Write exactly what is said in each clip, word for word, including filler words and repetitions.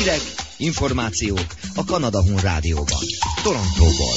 Hírek, információk a Kanada Hun Rádióban, Torontóból.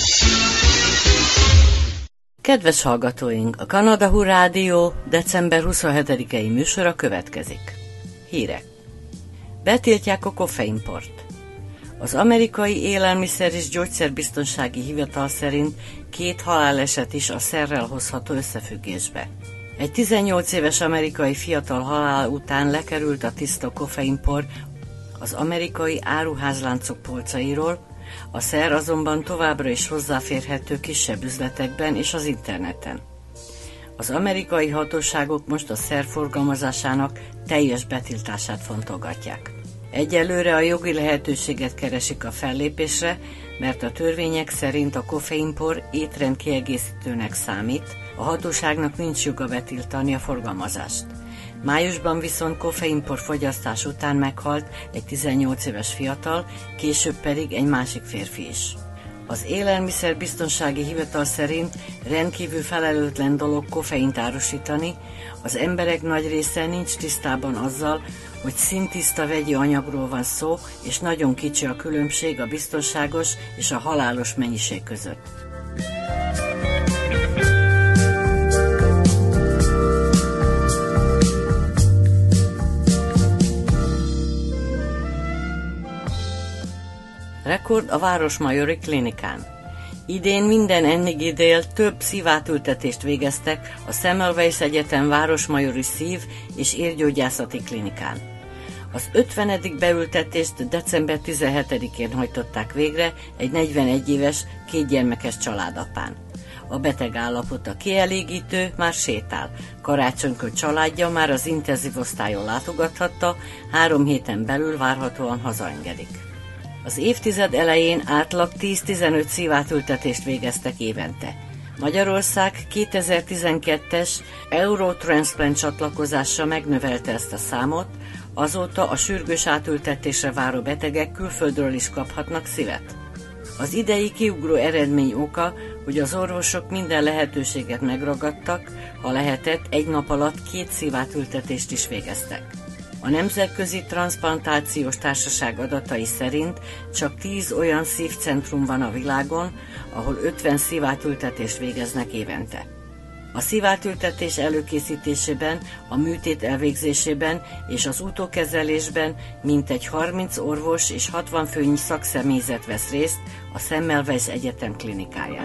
Kedves hallgatóink, a Kanada Hun Rádió december huszonhetedikei műsora következik. Hírek. Betiltják a koffeinport. Az amerikai élelmiszer- és gyógyszerbiztonsági hivatal szerint két haláleset is a szerrel hozható összefüggésbe. Egy tizennyolc éves amerikai fiatal halál után lekerült a tiszta koffeinpor az amerikai áruházláncok polcairól, a szer azonban továbbra is hozzáférhető kisebb üzletekben és az interneten. Az amerikai hatóságok most a szer forgalmazásának teljes betiltását fontolgatják. Egyelőre a jogi lehetőséget keresik a fellépésre, mert a törvények szerint a koffeinpor étrendkiegészítőnek számít, a hatóságnak nincs joga betiltani a forgalmazást. Májusban viszont koffeinpor fogyasztás után meghalt egy tizennyolc éves fiatal, később pedig egy másik férfi is. Az élelmiszerbiztonsági hivatal szerint rendkívül felelőtlen dolog koffeint árusítani, az emberek nagy része nincs tisztában azzal, hogy színtiszta vegyi anyagról van szó, és nagyon kicsi a különbség a biztonságos és a halálos mennyiség között. Rekord a Városmajori Klinikán. Idén minden Ennigidél több szívátültetést végeztek a Semmelweis Egyetem Városmajori Szív- és Érgyógyászati Klinikán. Az ötvenedik beültetést december tizenhetedikén hajtották végre egy negyvenegy éves, kétgyermekes családapán. A beteg állapota kielégítő, már sétál. Karácsonykor családja már az intenzív osztályon látogathatta, három héten belül várhatóan hazaengedik. Az évtized elején átlag tíz-tizenöt szívátültetést végeztek évente. Magyarország kétezer-tizenkettes Eurotransplant csatlakozása megnövelte ezt a számot, azóta a sürgős átültetésre váró betegek külföldről is kaphatnak szívet. Az idei kiugró eredmény oka, hogy az orvosok minden lehetőséget megragadtak, ha lehetett, egy nap alatt két szívátültetést is végeztek. A Nemzetközi Transplantációs Társaság adatai szerint csak tíz olyan szívcentrum van a világon, ahol ötven szívátültetést végeznek évente. A szívátültetés előkészítésében, a műtét elvégzésében és az utókezelésben mintegy harminc orvos és hatvan főnyi szakszemélyzet vesz részt a Semmelweis Egyetem klinikáján.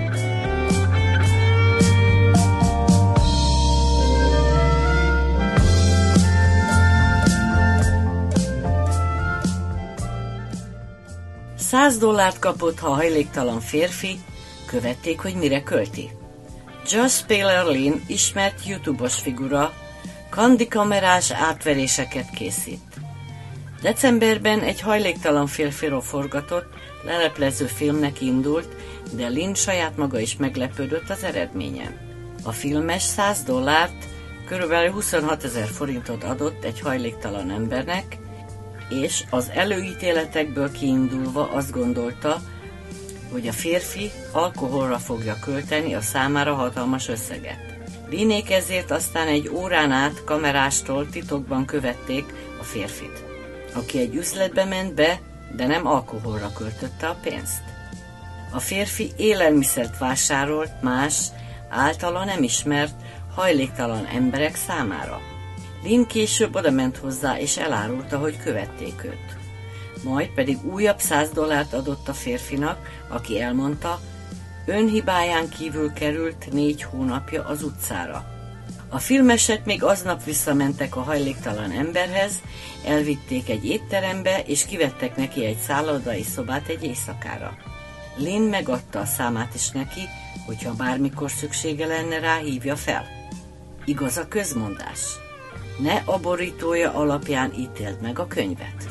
száz dollárt kapott, ha hajléktalan férfi, követték, hogy mire költi. Josh Paler Lynn ismert YouTube-os figura, kandikamerás átveréseket készít. Decemberben egy hajléktalan férfiról forgatott, leleplező filmnek indult, de Lynn saját maga is meglepődött az eredményen. A filmes száz dollárt, körülbelül huszonhatezer forintot adott egy hajléktalan embernek, és az előítéletekből kiindulva azt gondolta, hogy a férfi alkoholra fogja költeni a számára hatalmas összeget. Linnék ezért aztán egy órán át kamerástól titokban követték a férfit, aki egy üzletbe ment be, de nem alkoholra költötte a pénzt. A férfi élelmiszert vásárolt más, általa nem ismert, hajléktalan emberek számára. Lynn később odament hozzá és elárulta, hogy követték őt. Majd pedig újabb száz dollárt adott a férfinak, aki elmondta, önhibáján kívül került négy hónapja az utcára. A filmesek még aznap visszamentek a hajléktalan emberhez, elvitték egy étterembe és kivettek neki egy szállodai szobát egy éjszakára. Lynn megadta a számát is neki, hogyha bármikor szüksége lenne rá, hívja fel. Igaz a közmondás? Ne a borítója alapján ítéld meg a könyvet.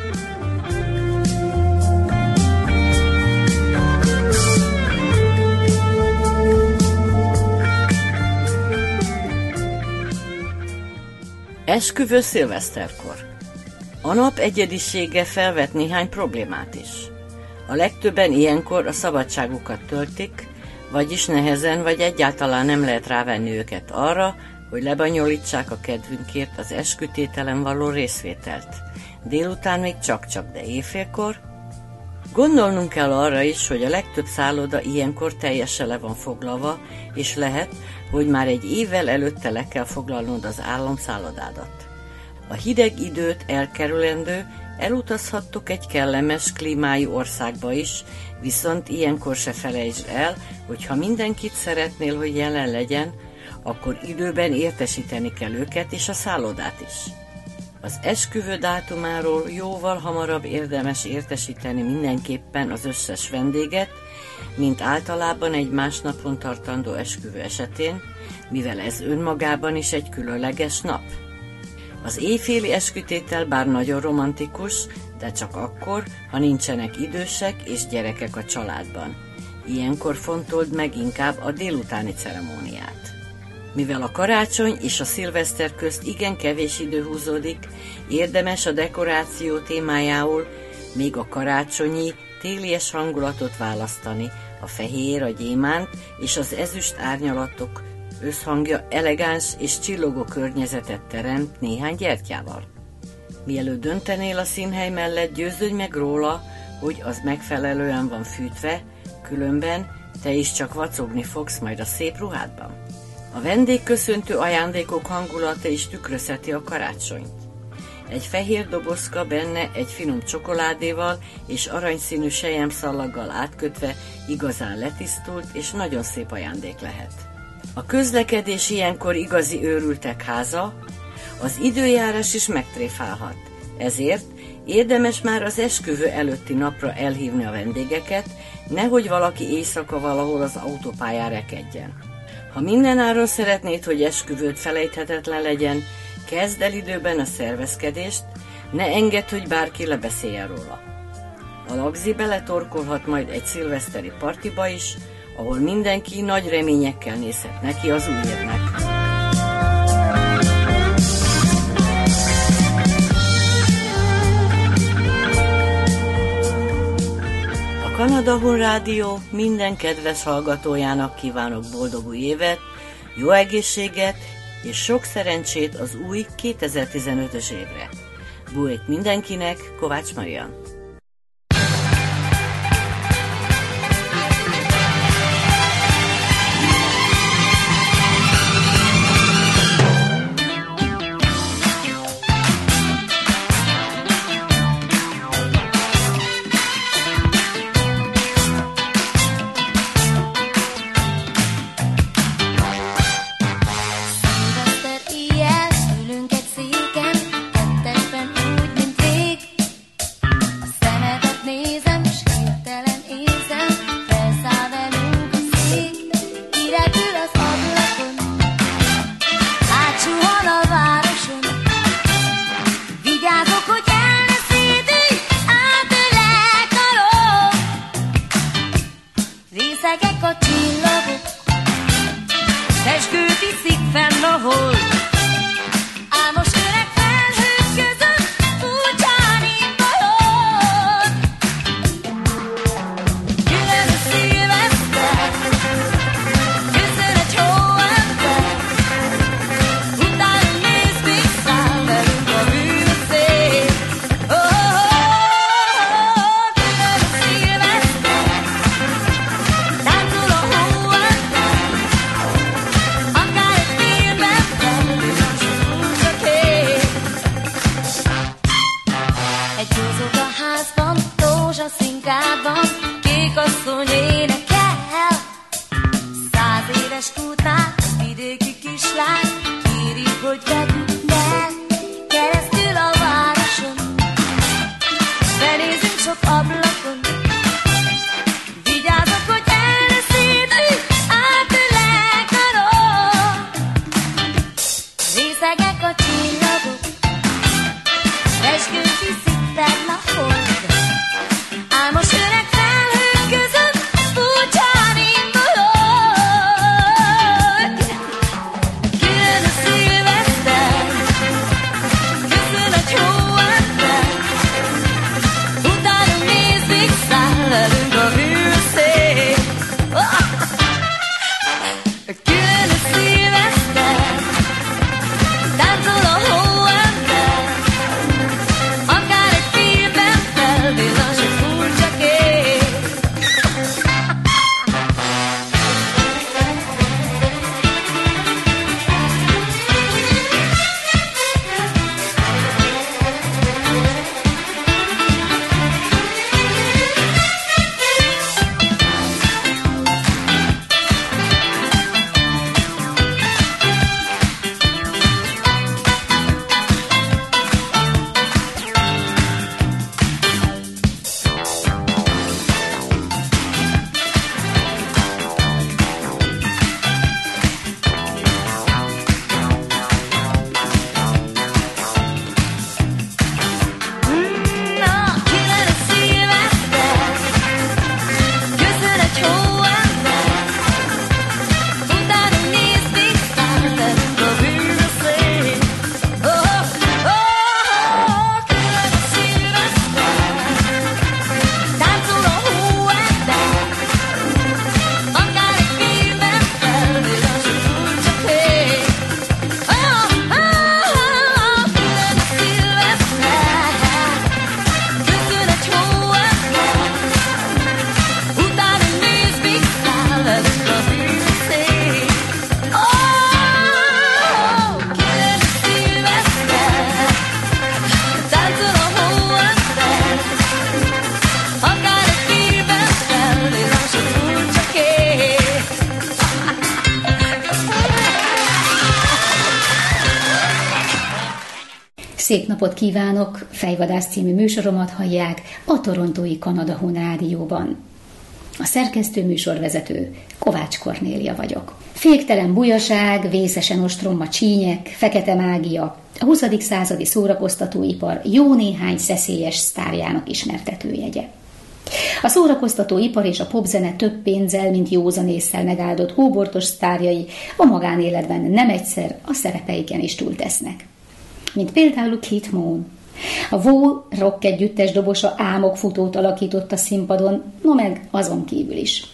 Esküvő szilveszterkor. A nap egyedisége felvet néhány problémát is. A legtöbben ilyenkor a szabadságukat töltik, vagyis nehezen vagy egyáltalán nem lehet rávenni őket arra, hogy lebonyolítsák a kedvünkért az eskütételen való részvételt. délután még csak-csak, de éjfélkor. Gondolnunk kell arra is, hogy a legtöbb szálloda ilyenkor teljesen le van foglalva, és lehet, hogy már egy évvel előtte le kell foglalnod az államszállodádat. A hideg időt elkerülendő, elutazhattok egy kellemes klímájú országba is, viszont ilyenkor se felejtsd el, hogy ha mindenkit szeretnél, hogy jelen legyen, akkor időben értesíteni kell őket és a szállodát is. Az esküvő dátumáról jóval hamarabb érdemes értesíteni mindenképpen az összes vendéget, mint általában egy másnapon tartandó esküvő esetén, mivel ez önmagában is egy különleges nap. Az éjféli eskütétel bár nagyon romantikus, de csak akkor, ha nincsenek idősek és gyerekek a családban. Ilyenkor fontold meg inkább a délutáni ceremóniát. Mivel a karácsony és a szilveszter közt igen kevés idő húzódik, érdemes a dekoráció témájául még a karácsonyi, télies hangulatot választani, a fehér, a gyémánt és az ezüst árnyalatok összhangja elegáns és csillogó környezetet teremt néhány gyertyával. Mielőtt döntenél a színhely mellett, győződj meg róla, hogy az megfelelően van fűtve, különben te is csak vacogni fogsz majd a szép ruhádban. A vendégköszöntő ajándékok hangulata is tükrözheti a karácsonyt. Egy fehér dobozka benne egy finom csokoládéval és aranyszínű selyemszallaggal átkötve igazán letisztult és nagyon szép ajándék lehet. A közlekedés ilyenkor igazi őrültek háza, az időjárás is megtréfálhat. Ezért érdemes már az esküvő előtti napra elhívni a vendégeket, nehogy valaki éjszaka valahol az autópályán rekedjen. Ha mindenáron szeretnéd, hogy esküvőd felejthetetlen legyen, kezd el időben a szervezkedést, ne engedd, hogy bárki lebeszéljen róla. A lagzi beletorkolhat majd egy szilveszteri partiba is, ahol mindenki nagy reményekkel nézhet neki az új évnek. A Kanada Hun Rádió minden kedves hallgatójának kívánok boldog új évet, jó egészséget és sok szerencsét az új kétezer-tizenötös évre. Bújt mindenkinek, Kovács Marian. Akár egy filmben Szép napot kívánok! Fejvadász című műsoromat hallják a torontói Kanada Hun Rádióban. A szerkesztő műsorvezető Kovács Kornélia vagyok. Féktelen bujaság, vészesen ostromma csínyek, fekete mágia, a huszadik századi szórakoztatóipar jó néhány szeszélyes sztárjának ismertetőjegye. A szórakoztatóipar és a popzene több pénzzel, mint józanésszel megáldott hóbortos sztárjai a magánéletben nem egyszer a szerepeiken is túltesznek. Mint például Keith Moon. A Wow rock együttes dobosa álmokfutót alakított a színpadon, no meg azon kívül is.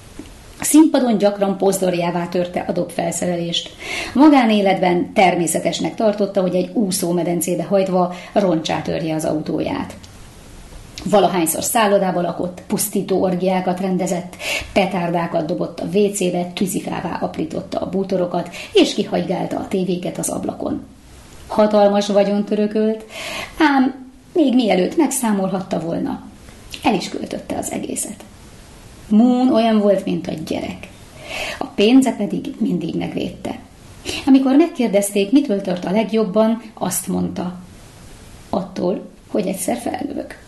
A színpadon gyakran pozdorjává törte a dobfelszerelést. A magánéletben természetesnek tartotta, hogy egy úszómedencébe hajtva roncsát törje az autóját. Valahányszor szállodába lakott, pusztító orgiákat rendezett, petárdákat dobott a vécébe, tűzifává aprította a bútorokat, és kihagygálta a tévéket az ablakon. Hatalmas vagyont örökölt, ám még mielőtt megszámolhatta volna, el is költötte az egészet. Moon olyan volt, mint a gyerek. A pénze pedig mindig megvédte. Amikor megkérdezték, mitől tört a legjobban, azt mondta, attól, hogy egyszer felnövök.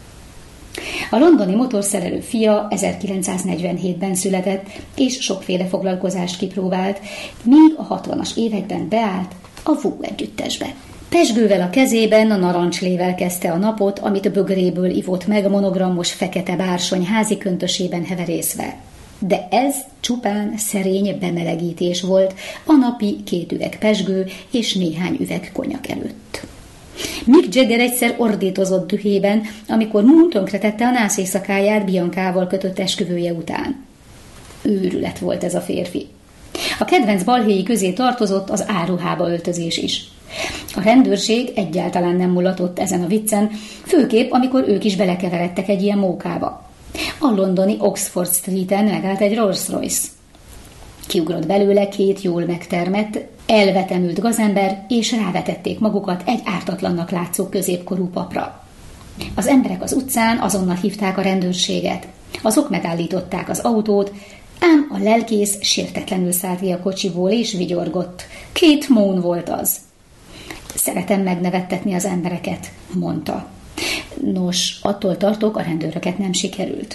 A londoni motorszerelő fia ezerkilencszáznegyvenhétben született, és sokféle foglalkozást kipróbált, míg a hatvanas években beállt a Wow együttesbe. Pezsgővel a kezében, a narancslével kezdte a napot, amit bögréből ivott meg monogramos fekete bársony házi köntösében heverészve. De ez csupán szerény bemelegítés volt a napi két üveg pezsgő és néhány üveg konyak előtt. Mick Jagger egyszer ordítozott dühében, amikor Moon tönkretette a nász éjszakáját Biancával kötött esküvője után. Őrület volt ez a férfi. A kedvenc balhéi közé tartozott az áruhába öltözés is. A rendőrség egyáltalán nem mulatott ezen a viccen, főképp amikor ők is belekeveredtek egy ilyen mókába. A londoni Oxford Streeten megállt egy Rolls-Royce. Kiugrott belőle két jól megtermett, elvetemült gazember, és rávetették magukat egy ártatlannak látszó középkorú papra. Az emberek az utcán azonnal hívták a rendőrséget. Azok megállították az autót, ám a lelkész sértetlenül szállt ki a kocsiból és vigyorgott. Keith Moon volt az. Szeretem megnevettetni az embereket, mondta. Nos, attól tartok, a rendőröket nem sikerült.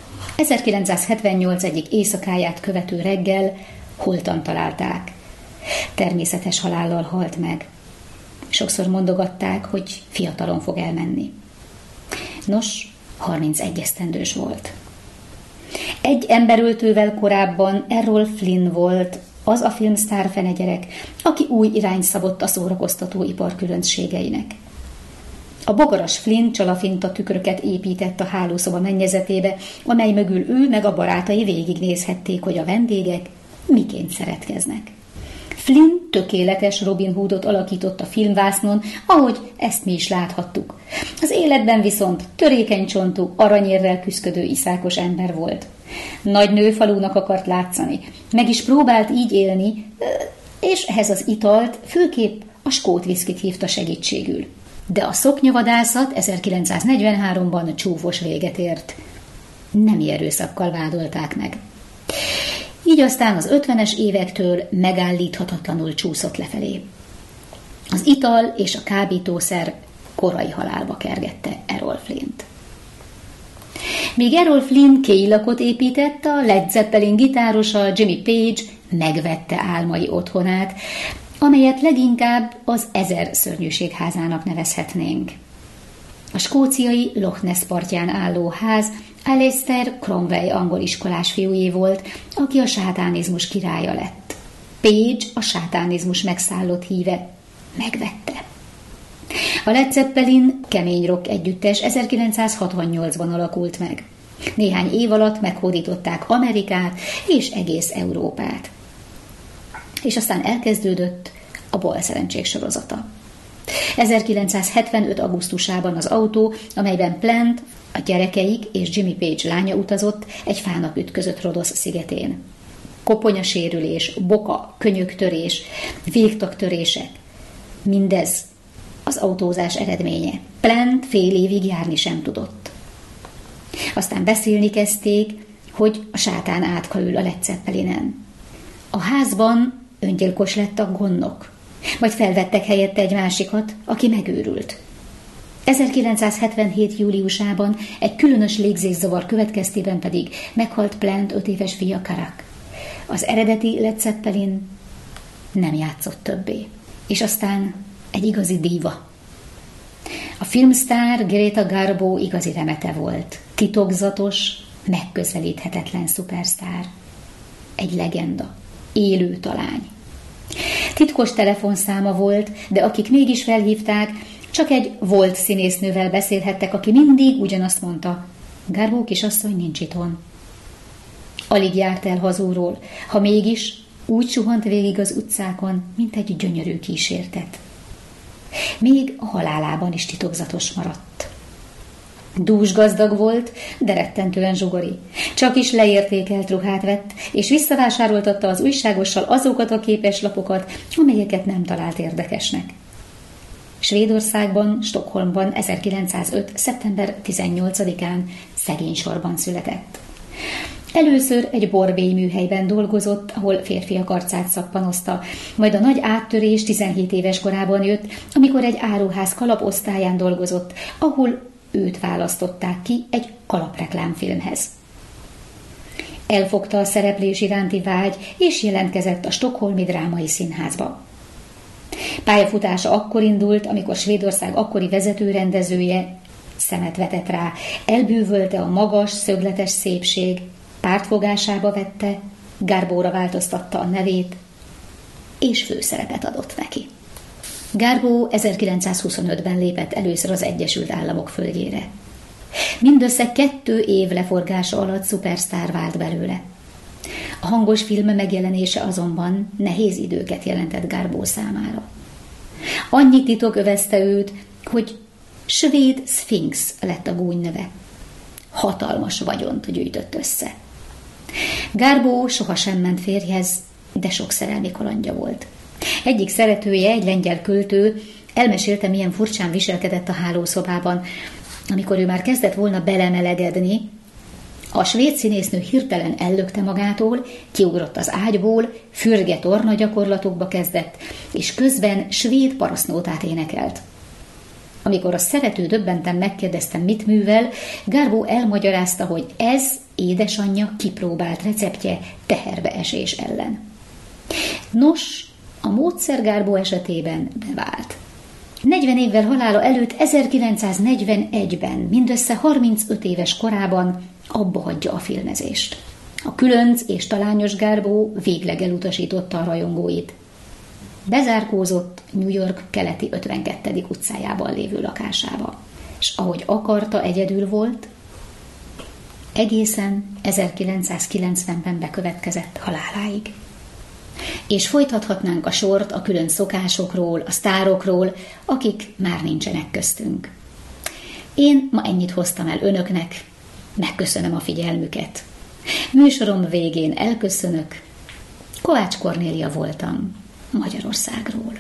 ezerkilencszázhetvennyolc egyik éjszakáját követő reggel holtan találták. Természetes halállal halt meg. Sokszor mondogatták, hogy fiatalon fog elmenni. Nos, harmincegy esztendős volt. Egy emberöltővel korábban Errol Flynn volt az a filmsztár fenegyerek, aki új irányt szabott a szórakoztatóipar különbségeinek. A bogaras Flynn csalafinta tükröket épített a hálószoba mennyezetébe, amely mögül ő meg a barátai végignézhették, hogy a vendégek miként szeretkeznek. Flynn tökéletes Robin Hoodot alakított a filmvásznon, ahogy ezt mi is láthattuk. Az életben viszont törékeny csontú, aranyérrel küszködő iszákos ember volt. Nagy nőfalúnak akart látszani, meg is próbált így élni, és ehhez az italt főképp a skót viszkit hívta segítségül. De a szoknyavadászat ezerkilencszáznegyvenháromban csúfos véget ért. Nemi erőszakkal vádolták meg. Így aztán az ötvenes évektől megállíthatatlanul csúszott lefelé. Az ital és a kábítószer korai halálba kergette Errol Flynnt. Míg Errol Flynn kéilakot épített, a Led Zeppelin gitárosa Jimmy Page megvette álmai otthonát, amelyet leginkább az Ezer szörnyűségházának nevezhetnénk. A skóciai Loch Ness partján álló ház Aleister Cromwell angol iskolás fiújé volt, aki a sátánizmus királya lett. Page a sátánizmus megszállott híve megvette. A Led Zeppelin kemény rock együttes ezerkilencszázhatvannyolcban alakult meg. Néhány év alatt meghódították Amerikát és egész Európát. És aztán elkezdődött a Balszerencsék sorozata. ezerkilencszázhetvenöt augusztusában az autó, amelyben Plant, a gyerekeik és Jimmy Page lánya utazott, egy fának ütközött Rhodos szigetén. Koponyasérülés, boka, könyöktörés, végtagtörések. Mindez az autózás eredménye. Plant fél évig járni sem tudott. Aztán beszélni kezdték, hogy a sátán átka ül a Led Zeppelinen. A házban öngyilkos lett a gondnok. Majd felvettek helyette egy másikat, aki megőrült. ezerkilencszázhetvenhét. júliusában egy különös légzészavar következtében pedig meghalt Plant öt éves fia Karak. Az eredeti Led Zeppelin nem játszott többé. És aztán egy igazi díva. A filmsztár Greta Garbo igazi remete volt. Titokzatos, megközelíthetetlen szupersztár. Egy legenda. Élő talány. Titkos telefonszáma volt, de akik mégis felhívták, csak egy volt színésznővel beszélhettek, aki mindig ugyanazt mondta: Garbo kisasszony nincs itthon. Alig járt el hazúról, ha mégis úgy suhant végig az utcákon, mint egy gyönyörű kísértet. Még a halálában is titokzatos maradt. Dúsgazdag volt, de rettentően zsugori. Csak is leértékelt ruhát vett, és visszavásároltatta az újságossal azokat a képeslapokat, amelyeket nem talált érdekesnek. Svédországban, Stockholmban ezerkilencszázöt. szeptember tizennyolcadikán szegénysorban született. Először egy borbély műhelyben dolgozott, ahol férfiak arcát szappanozta, majd a nagy áttörés tizenhét éves korában jött, amikor egy áruház kalaposztályán dolgozott, ahol őt választották ki egy kalapreklámfilmhez. Elfogta a szereplés iránti vágy, és jelentkezett a Stockholmi Drámai Színházba. Pályafutása akkor indult, amikor Svédország akkori vezetőrendezője szemet vetett rá, elbűvölte a magas, szögletes szépség, pártfogásába vette, Garbóra változtatta a nevét, és főszerepet adott neki. Garbo ezerkilencszázhuszonötben lépett először az Egyesült Államok földjére. Mindössze kettő év leforgása alatt szupersztár vált belőle. A hangos film megjelenése azonban nehéz időket jelentett Garbo számára. Annyi titok övezte őt, hogy svéd szfinx lett a gúny neve. Hatalmas vagyont gyűjtött össze. Garbo sohasem ment férjhez, de sok szerelmi kalandja volt. Egyik szeretője, egy lengyel költő, elmesélte, milyen furcsán viselkedett a hálószobában. Amikor ő már kezdett volna belemelegedni, a svéd színésznő hirtelen ellökte magától, kiugrott az ágyból, fürge torna gyakorlatokba kezdett, és közben svéd parasznótát énekelt. Amikor a szerető döbbenten megkérdeztem, mit művel, Garbo elmagyarázta, hogy ez édesanyja kipróbált receptje teherbeesés ellen. Nos, a módszer Garbo esetében bevált. negyven évvel halála előtt ezerkilencszáznegyvenegyben, mindössze harmincöt éves korában abba hagyja a filmezést. A különc és talányos Garbo végleg elutasította a rajongóit. Bezárkózott New York keleti ötvenkettedik utcájában lévő lakásába, és ahogy akarta, egyedül volt, egészen ezerkilencszázkilencvenben bekövetkezett haláláig. És folytathatnánk a sort a külön szokásokról, a sztárokról, akik már nincsenek köztünk. Én ma ennyit hoztam el önöknek, megköszönöm a figyelmüket. Műsorom végén elköszönök, Kovács Kornélia voltam Magyarországról.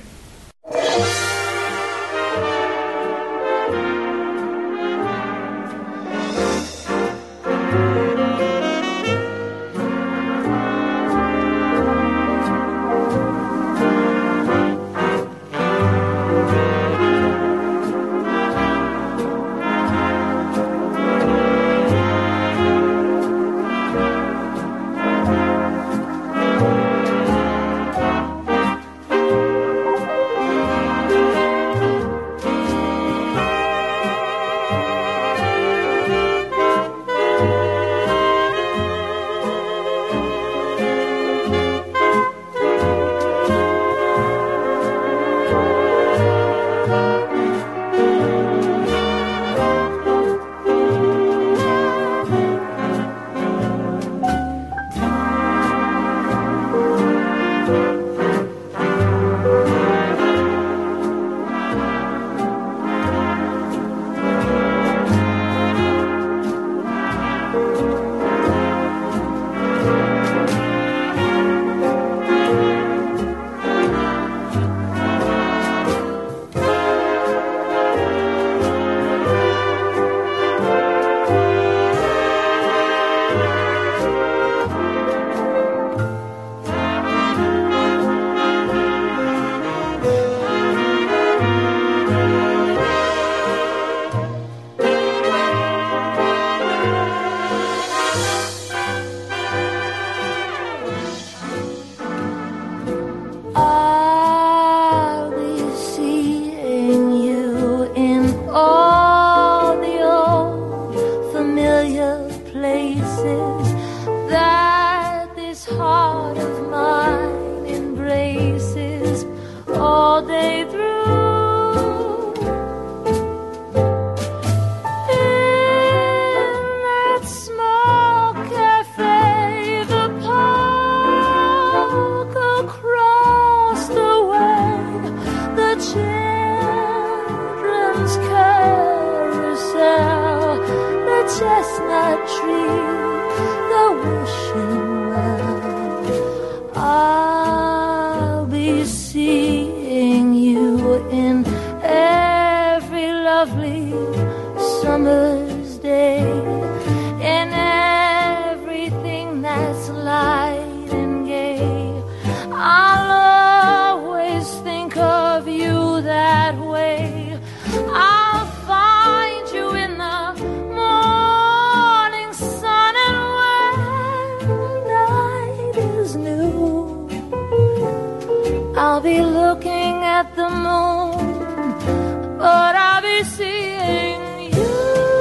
lovely summer's day, in everything that's light and gay, I'll always think of you that way. I'll find you in the morning sun, and when night is new, I'll be looking at the moon, but I'll be seeing you.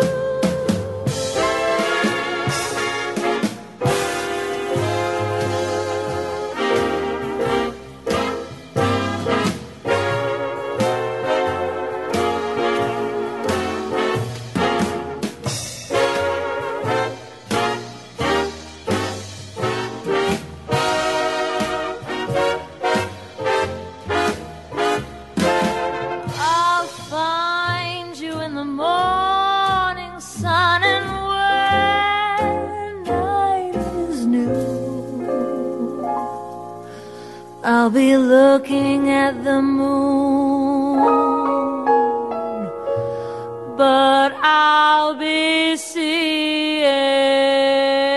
I'll be looking at the moon, but I'll be seeing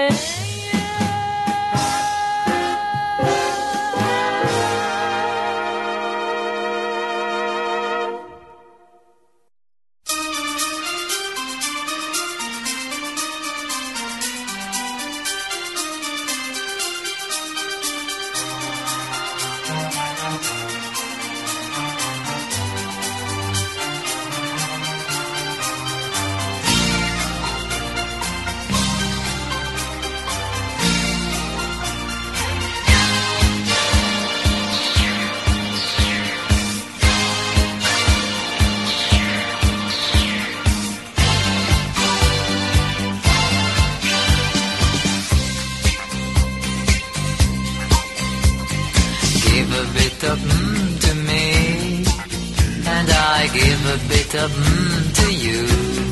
give a bit of mm to you.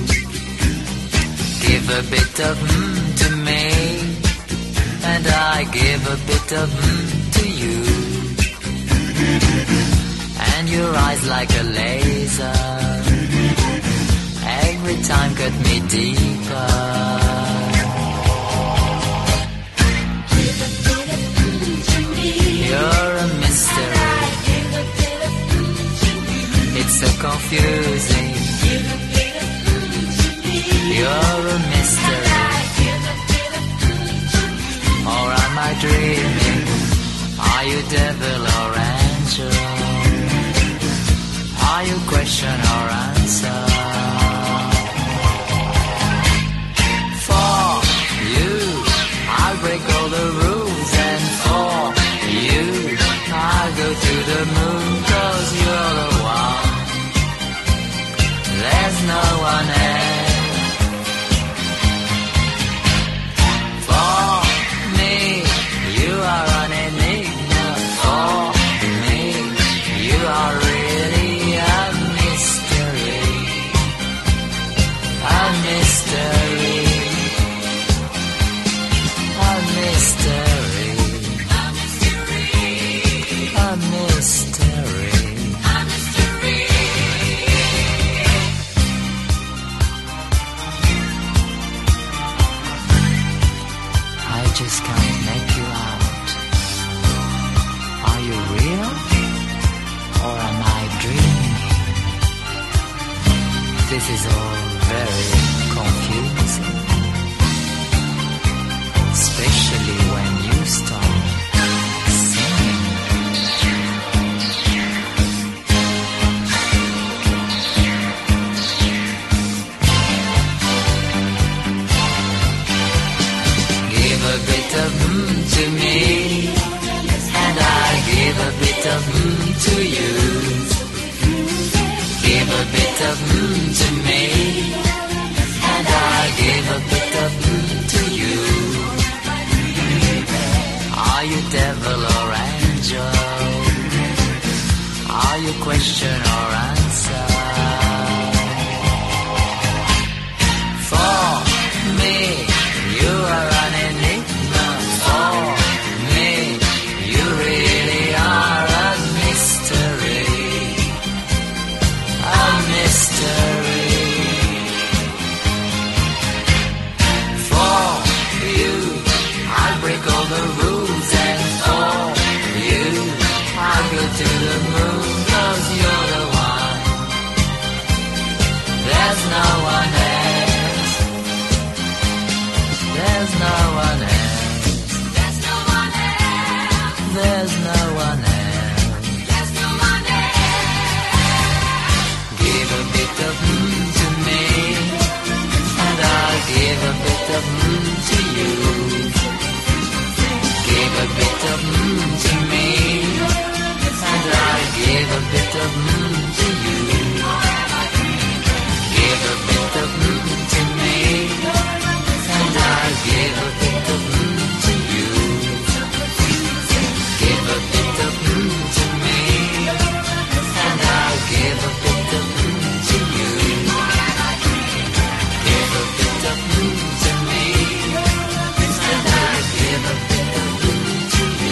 Give a bit of mm to me, and I give a bit of mm to you. And your eyes like a laser, every time cut me deeper. Give a bit of mm to me. You're a mystery. It's so confusing. Give a bit of mm to me. You're a mystery. Give a bit of mm to me. Or am I dreaming? Are you devil or angel? Are you question or answer? For you, I'll break all the rules, and for you, I'll go to the moon, 'cause you're the one. There's no one else. For me, you are an enigma. For me, you are really a mystery. A mystery. A mystery. A mystery. A mystery. Just can't make you out. Are you real, or am I dreaming? This is all very confusing, especially when you start singing. Give a bit of mm to me, and I give a bit of mm to you. Give a bit of mm to me, and I give a bit of mm to you. Are you devil or angel? Are you question or answer? For me, you are an enigma. For me, you really are a mystery. A mystery. There's no one else. There's no one else. There's no one else. There's no one else. There's no one else. Give a bit of mm to me, and I'll give a bit of mm to you. Give a bit of mm to me, and I'll give a bit of mm to you. Give a bit of mm to me, and I'll give a bit of mm to you. Give a bit of mm to me, and I'll give a bit of mm to you. Give a bit of mm to me, and I'll give a bit of mm to you.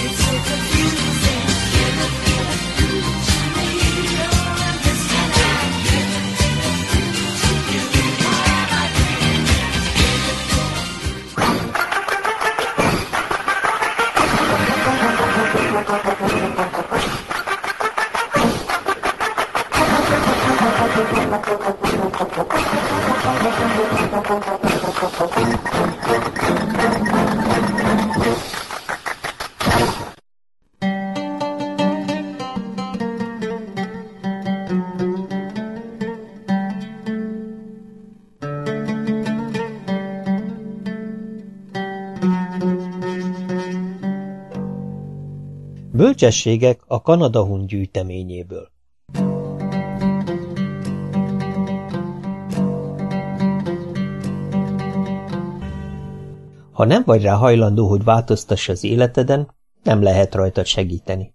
Give a bit of mm to me, and I'll give a Bölcsességek a Kanada-hun gyűjteményéből. Ha nem vagy rá hajlandó, hogy változtass az életeden, nem lehet rajtad segíteni.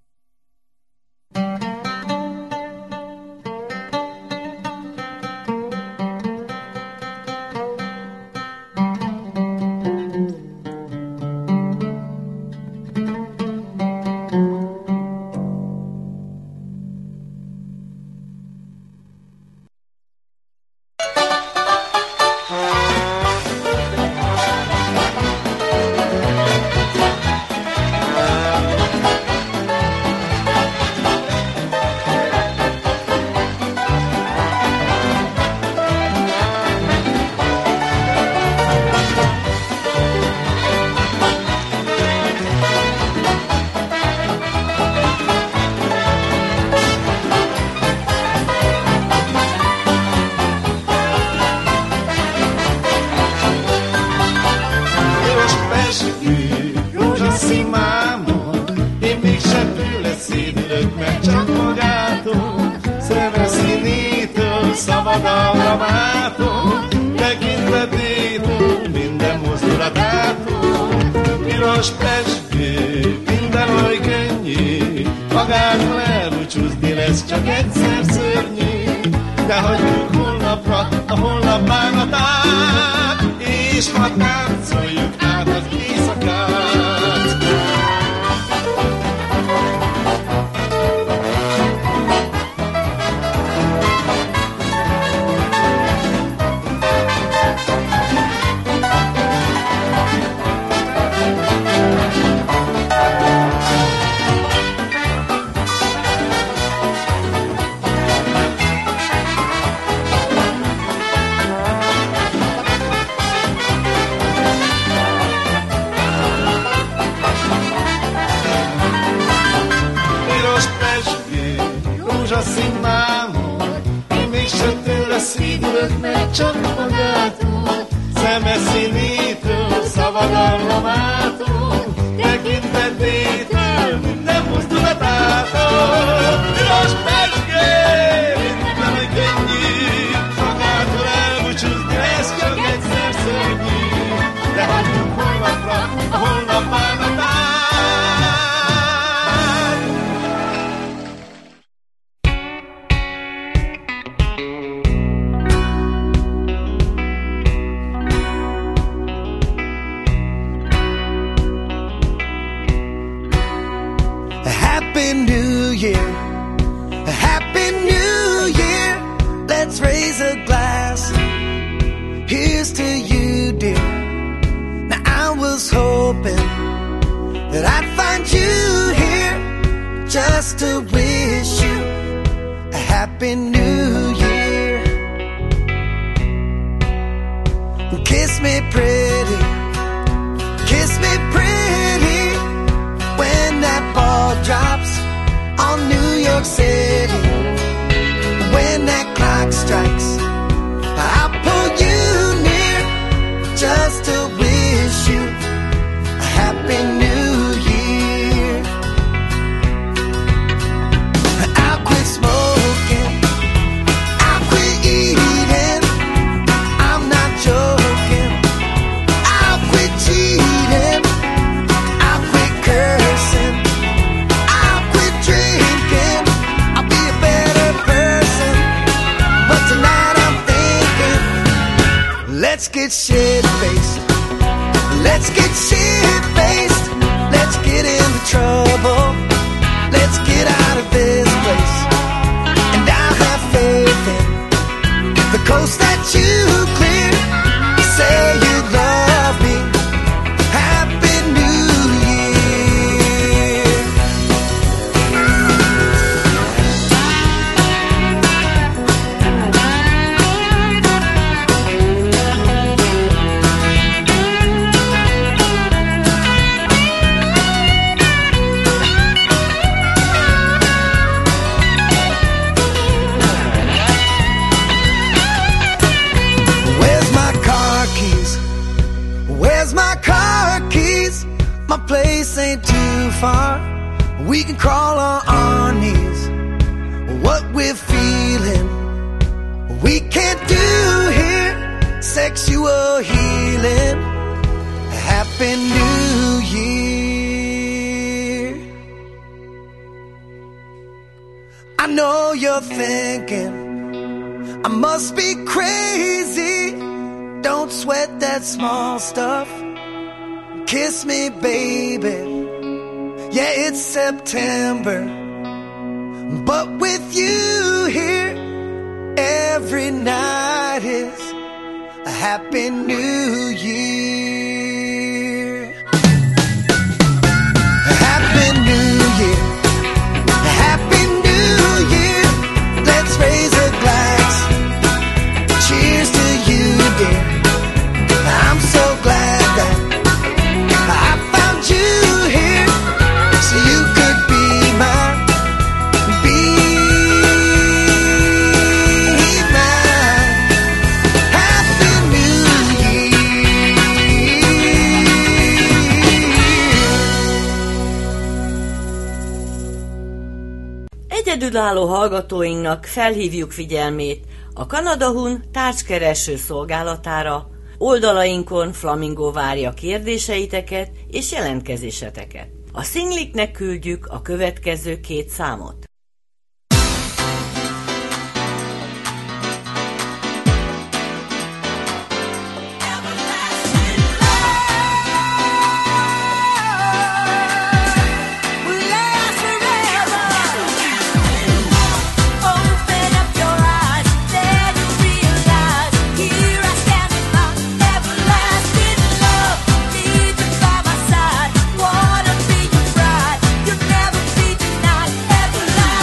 just to wish you a happy new year. Kiss me pretty, kiss me pretty, when that ball drops on New York City. When that clock strikes, I'll pull you near just to wish you a happy new year. I'll quit smoking, I'll quit eating, I'm not joking. I'll quit cheating, I'll quit cursing, I'll quit drinking, I'll be a better person. But tonight I'm thinking, let's get shit-faced, let's get shit-faced, let's get into trouble, let's get out of this place. And I'll have faith in the coast that you clear. Say you love me, Happy New Year. Where's my car keys? Where's my car keys? My place ain't too far. We can crawl on our knees. What we're feeling, we can't do here. Sexual healing. Happy New Year. I know you're thinking I must be crazy. Don't sweat that small stuff. Kiss me, baby. Yeah, it's September, but with you here, every night is a Happy New Year. Happy New Year. Happy New Year. Let's raise a glass. Cheers to you, dear. I'm so glad that I found you here, so you could be mine, be mine. Happy New Year. Egyedülálló hallgatóinknak felhívjuk figyelmét a Kanada Hun tárcskereső szolgálatára. Oldalainkon Flamingo várja kérdéseiteket és jelentkezéseteket. A szingliknek küldjük a következő két számot. Open up your eyes, then you realize here I stand in my everlasting love. Need you by my side, wanna be your bride. You'll never be denied. Everlasting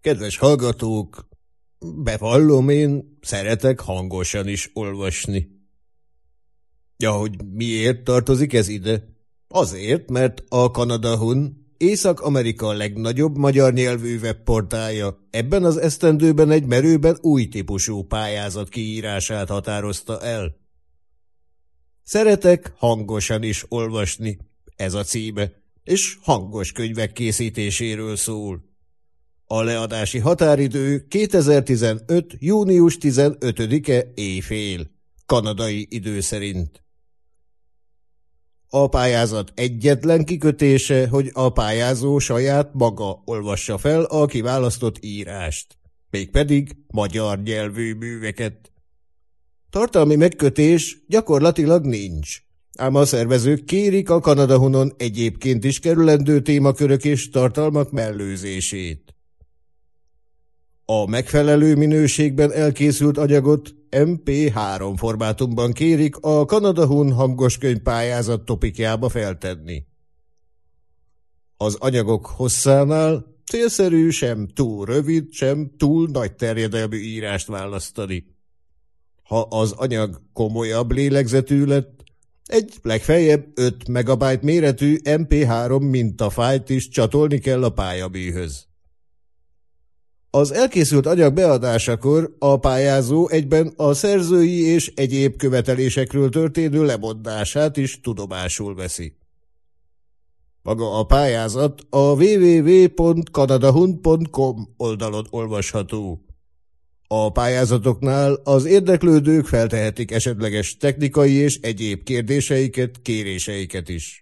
Kedves hallgatók, bevallom, én szeretek hangosan is olvasni. Ja, hogy miért tartozik ez ide? Azért, mert a Kanadahun, Észak-Amerika legnagyobb magyar nyelvű webportálja ebben az esztendőben egy merőben új típusú pályázat kiírását határozta el. Szeretek hangosan is olvasni, ez a címe, és hangos könyvek készítéséről szól. A leadási határidő kétezer-tizenöt. június tizenötödike éjfél, kanadai idő szerint. A pályázat egyetlen kikötése, hogy a pályázó saját maga olvassa fel a kiválasztott írást, mégpedig magyar nyelvű műveket. Tartalmi megkötés gyakorlatilag nincs, ám a szervezők kérik a Kanadahunon egyébként is kerülendő témakörök és tartalmak mellőzését. A megfelelő minőségben elkészült anyagot em pé három formátumban kérik a Kanadahun hangoskönyv pályázat topikjába feltenni. Az anyagok hosszánál célszerű sem túl rövid, sem túl nagy terjedelmű írást választani. Ha az anyag komolyabb lélegzetű lett, egy legfeljebb öt megabyte méretű em pé három mintafájlt is csatolni kell a pályaműhöz. Az elkészült anyag beadásakor a pályázó egyben a szerzői és egyéb követelésekről történő lemondását is tudomásul veszi. Maga a pályázat a double-u double-u double-u pont kanadahun pont com oldalon olvasható. A pályázatoknál az érdeklődők feltehetik esetleges technikai és egyéb kérdéseiket, kéréseiket is.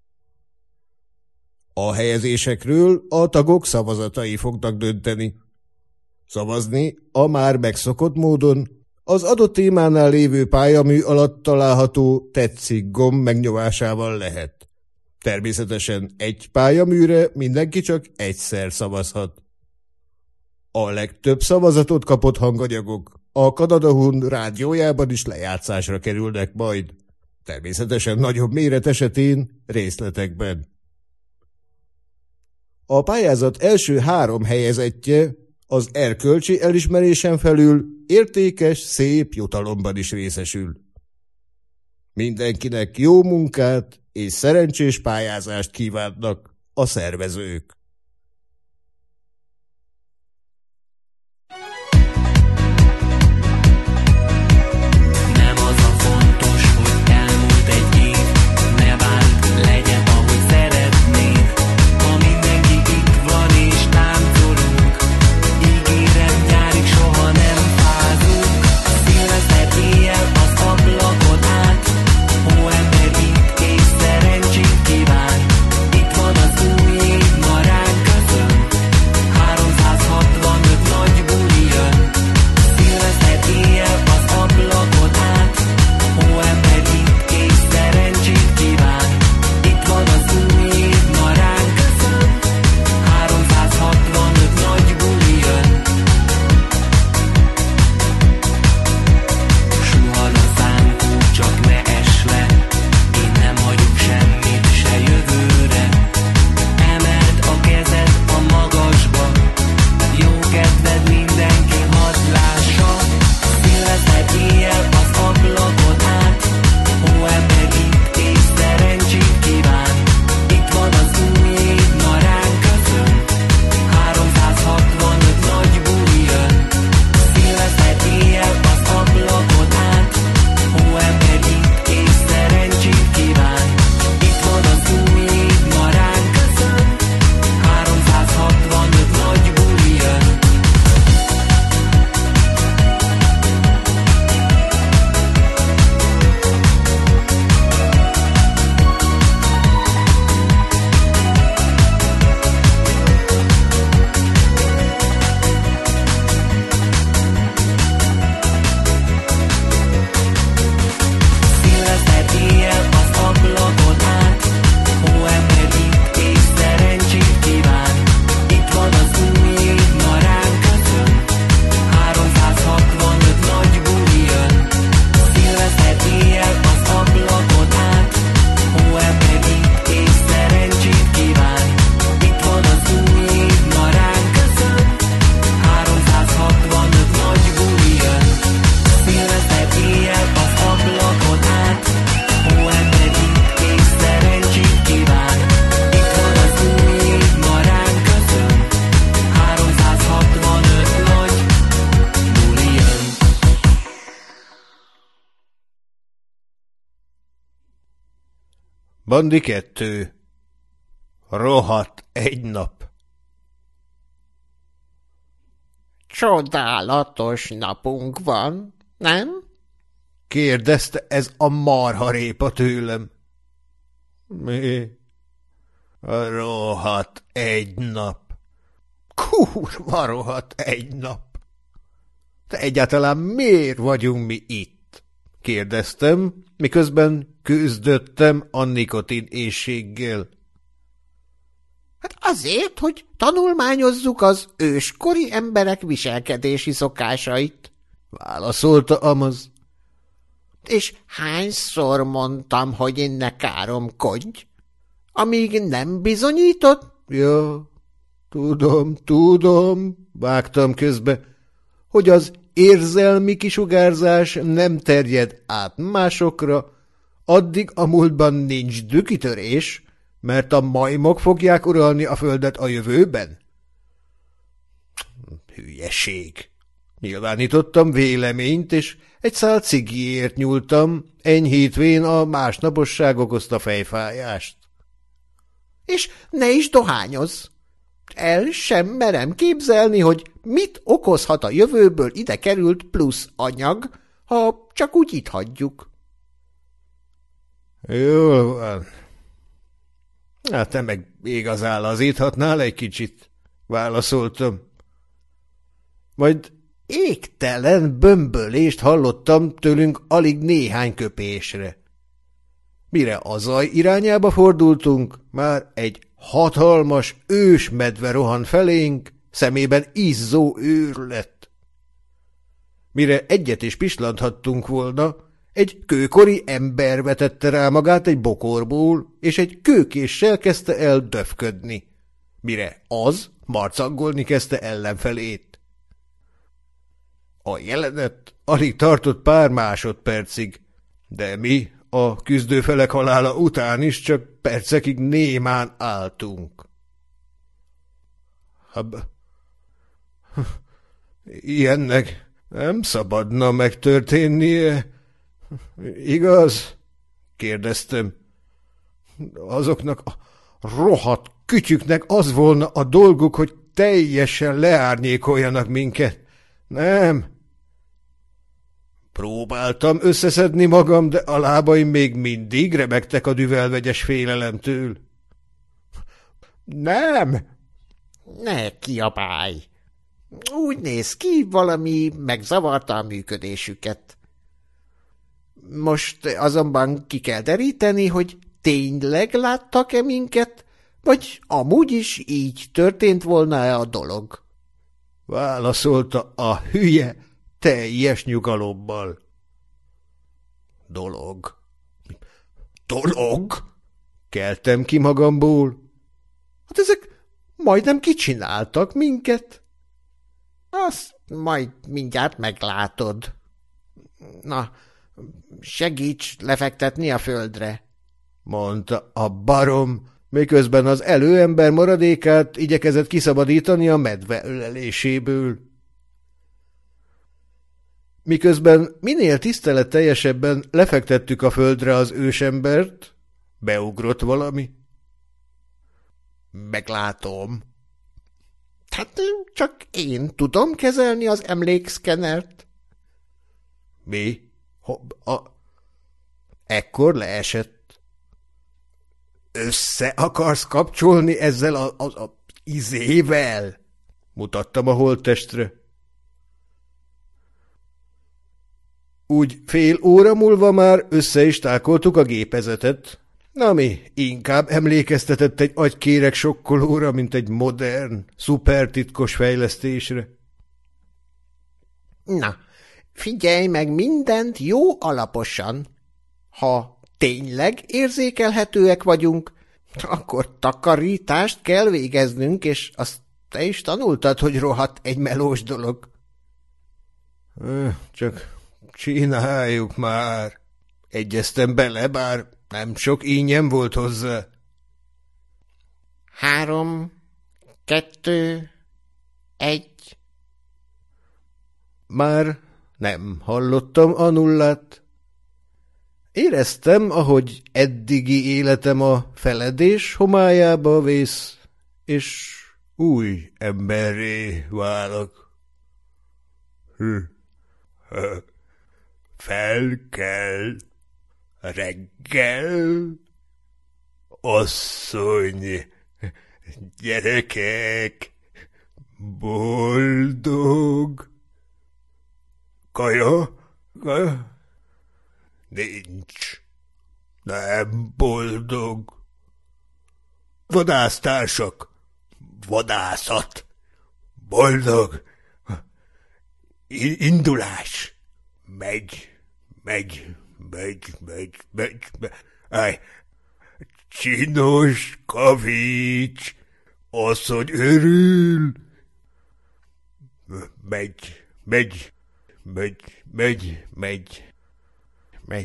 A helyezésekről a tagok szavazatai fognak dönteni. Szavazni a már megszokott módon az adott témánál lévő pályamű alatt található tetszik gomb megnyomásával lehet. Természetesen egy pályaműre mindenki csak egyszer szavazhat. A legtöbb szavazatot kapott hanganyagok a Kanadahun rádiójában is lejátszásra kerülnek majd, természetesen nagyobb méret esetén részletekben. A pályázat első három helyezettje az erkölcsi elismerésen felül értékes, szép jutalomban is részesül. Mindenkinek jó munkát és szerencsés pályázást kívánnak a szervezők. Nem az a fontos, hogy elmúlt egy év, ne bánt, legyen ahogy szeretnénk. Ha mindenki itt van és táncolunk, ígérem nyárig soha nem fázunk. Szilveszter éjjel az ablakon át, hóember itt és szerencsét kíván. Itt van az új év, ma rá Bandi kettő. Rohadt egy nap. Csodálatos napunk van, nem? Kérdezte ez a marharépa tőlem. Mi? A rohadt egy nap. Kurva rohadt egy nap. De egyáltalán miért vagyunk mi itt? Kérdeztem, miközben küzdöttem a nikotin éhséggel. Hát azért, hogy tanulmányozzuk az őskori emberek viselkedési szokásait. Válaszolta Amaz. És hányszor mondtam, hogy én ne káromkodj? Amíg nem bizonyított? Ja, tudom, tudom, vágtam közbe, hogy az érzelmi kisugárzás nem terjed át másokra, addig a múltban nincs dükitörés, mert a majmok fogják uralni a földet a jövőben? Hülyeség. Nyilvánítottam véleményt, és egy szál cigiért nyúltam, enyhítvén a másnaposság okozta fejfájást. És ne is dohányozz! El sem merem képzelni, hogy mit okozhat a jövőből ide került plusz anyag, ha csak úgy itt hagyjuk. Jól van. Hát te meg igazán lazíthatnál egy kicsit, válaszoltam. Majd égtelen bömbölést hallottam tőlünk alig néhány köpésre. Mire a zaj irányába fordultunk, már egy hatalmas ősmedve rohan felénk, szemében izzó őrület. Mire egyet is pislanthattunk volna, egy kőkori ember vetette rá magát egy bokorból, és egy kőkéssel kezdte el döfködni, mire az marcangolni kezdte ellenfelét. A jelenet alig tartott pár másodpercig, de mi a küzdőfelek halála után is csak percekig némán álltunk. Hab... Ilyennek nem szabadna megtörténnie. Igaz? Kérdeztem. Azoknak a rohadt kütyüknek az volna a dolguk, hogy teljesen leárnyékoljanak minket. Nem. Próbáltam összeszedni magam, de a lábaim még mindig remegtek a düvelvegyes félelemtől. Nem! Ne kiabálj! Úgy néz ki, valami megzavarta a működésüket. Most azonban ki kell deríteni, hogy tényleg láttak-e minket, vagy amúgy is így történt volna-e a dolog? Válaszolta a hülye teljes nyugalommal. Dolog. Dolog? Keltem ki magamból. Hát ezek majdnem kicsináltak minket. Azt majd mindjárt meglátod. Na, segíts lefektetni a földre, mondta a barom, miközben az előember maradékát igyekezett kiszabadítani a medve öleléséből. Miközben minél tiszteletteljesebben lefektettük a földre az ősembert, beugrott valami. Meglátom. Hát csak én tudom kezelni az emlékszkenert. Mi? A... Ekkor leesett. Össze akarsz kapcsolni ezzel a, a, a izével? Mutattam a holttestre. Úgy fél óra múlva már össze is tákoltuk a gépezetet, ami inkább emlékeztetett egy agykéreg sokkolóra, mint egy modern, szupertitkos fejlesztésre. Na, figyelj meg mindent jó alaposan. Ha tényleg érzékelhetőek vagyunk, akkor takarítást kell végeznünk, és azt te is tanultad, hogy rohadt egy melós dolog. Csak csináljuk már. Egyeztem bele, bár nem sok ínyem volt hozzá. Három, kettő, egy. Már nem hallottam a nullát. Éreztem, ahogy eddigi életem a feledés homályába vész, és új emberré válok. Fel kell reggel, asszony, gyerekek, boldog. Kaja? Kaja? Nincs. Nem boldog. Vadásztársak. Vadászat. Boldog. I- indulás. Megy, megy, megy, megy, megy, megy. Áj. Csinos kavics. Asszony örül. Megy, megy, megy, megy, megy. Megy.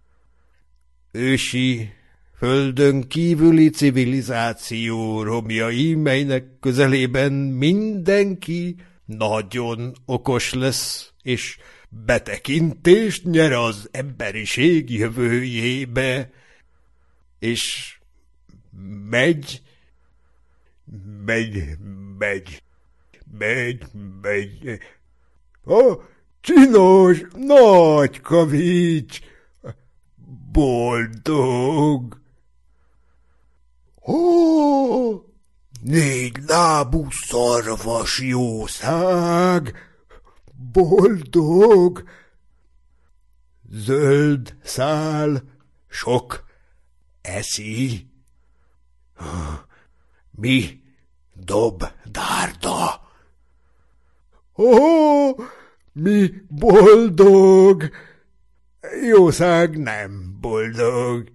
Ősi, földön kívüli civilizáció romjai, melynek közelében mindenki nagyon okos lesz, és betekintést nyer az emberiség jövőjébe, és megy, megy, megy, megy, megy. A csinos nagy kavics, boldog. Ó, négy lábú szarvas jószág, boldog. Zöld szál, sok eszi. Mi dob dárda? Ó, mi boldog. Jószág nem boldog.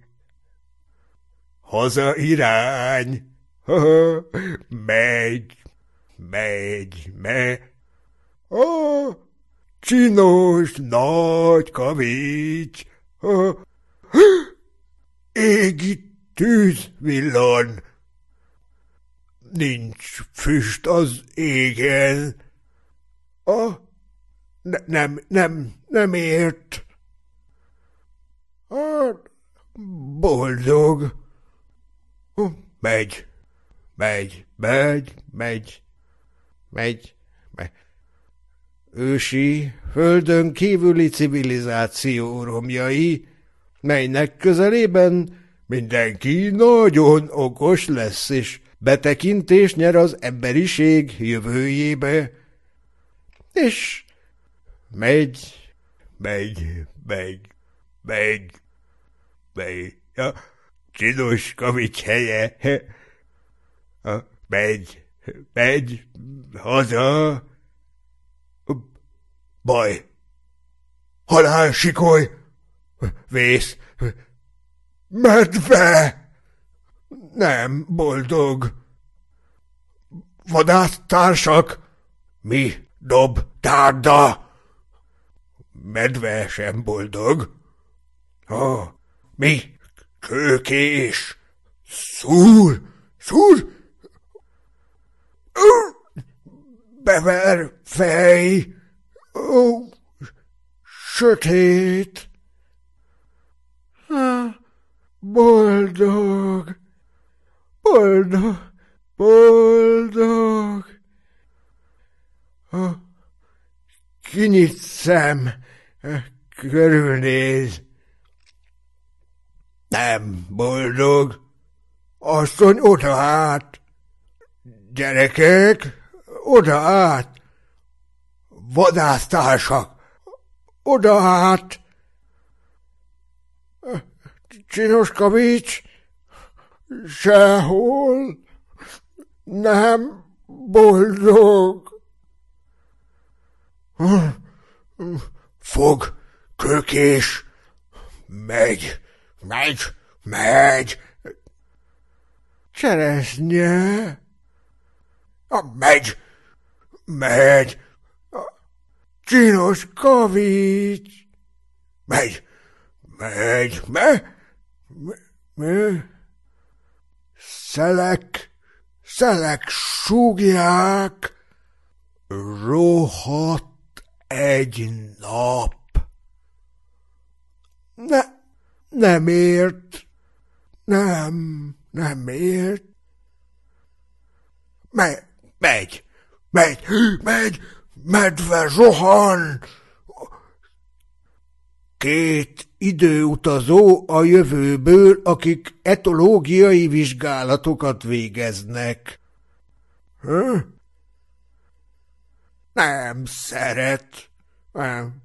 Haza irány. Megy, megy, megy. Ó, csinos nagy kavics. Égi tűz villan. Nincs füst az égen. A, ne, nem, nem, nem ért. Hát, boldog. Megy, megy, megy, megy, megy, megy. Ősi, földön kívüli civilizáció romjai, melynek közelében mindenki nagyon okos lesz, és betekintést nyer az emberiség jövőjébe. És megy, megy, megy, megy, megy, a csinos kavics helye, a, megy, megy, haza, baj, halálsikoly, vész, medve, nem boldog, vadásztársak, mi dob tárda, medve sem boldog. Ó, mi kőkés, szúr, szúr, ó, bever fej, ó, sötét, ah, boldog, boldog, boldog, ah, kinyit szem, körülnéz. Nem boldog. Asszony, oda át. Gyerekek, oda át. Vadásztársak, oda át. Csinos kavics, sehol nem boldog. Fog, kőkés, megy, megy, megy. Cseresznye, a megy, megy. Csinos kavics, megy, megy, megy, megy. Szelek, szelek súgják, rohadt egy nap. Ne, Nem ért. Nem, nem ért. Me- megy, megy, megy, medve rohan. Két időutazó a jövőből, akik etológiai vizsgálatokat végeznek. Hm? Nem szeret. Nem.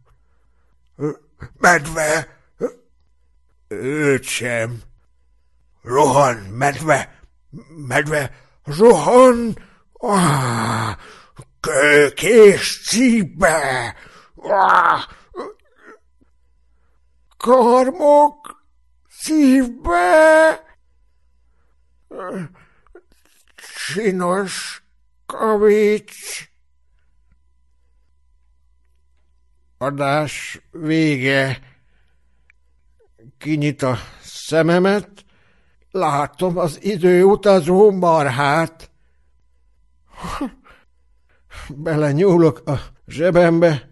Medve. Őt sem. Rohan, medve. Medve. Rohan. Ah, kők és cípe. Ah, karmok szívbe. Csinos kavics. Adás vége. Kinyit a szememet, látom az időutazó marhát. Belenyúlok a zsebembe,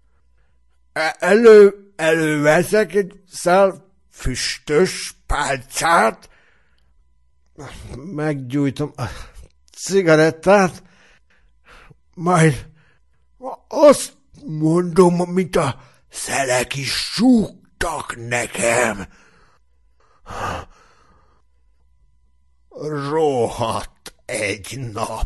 elő, előveszek egy szál füstös pálcát, meggyújtom a cigarettát, majd azt mondom, mint a szelek is súgtak nekem. Rohadt egy nap.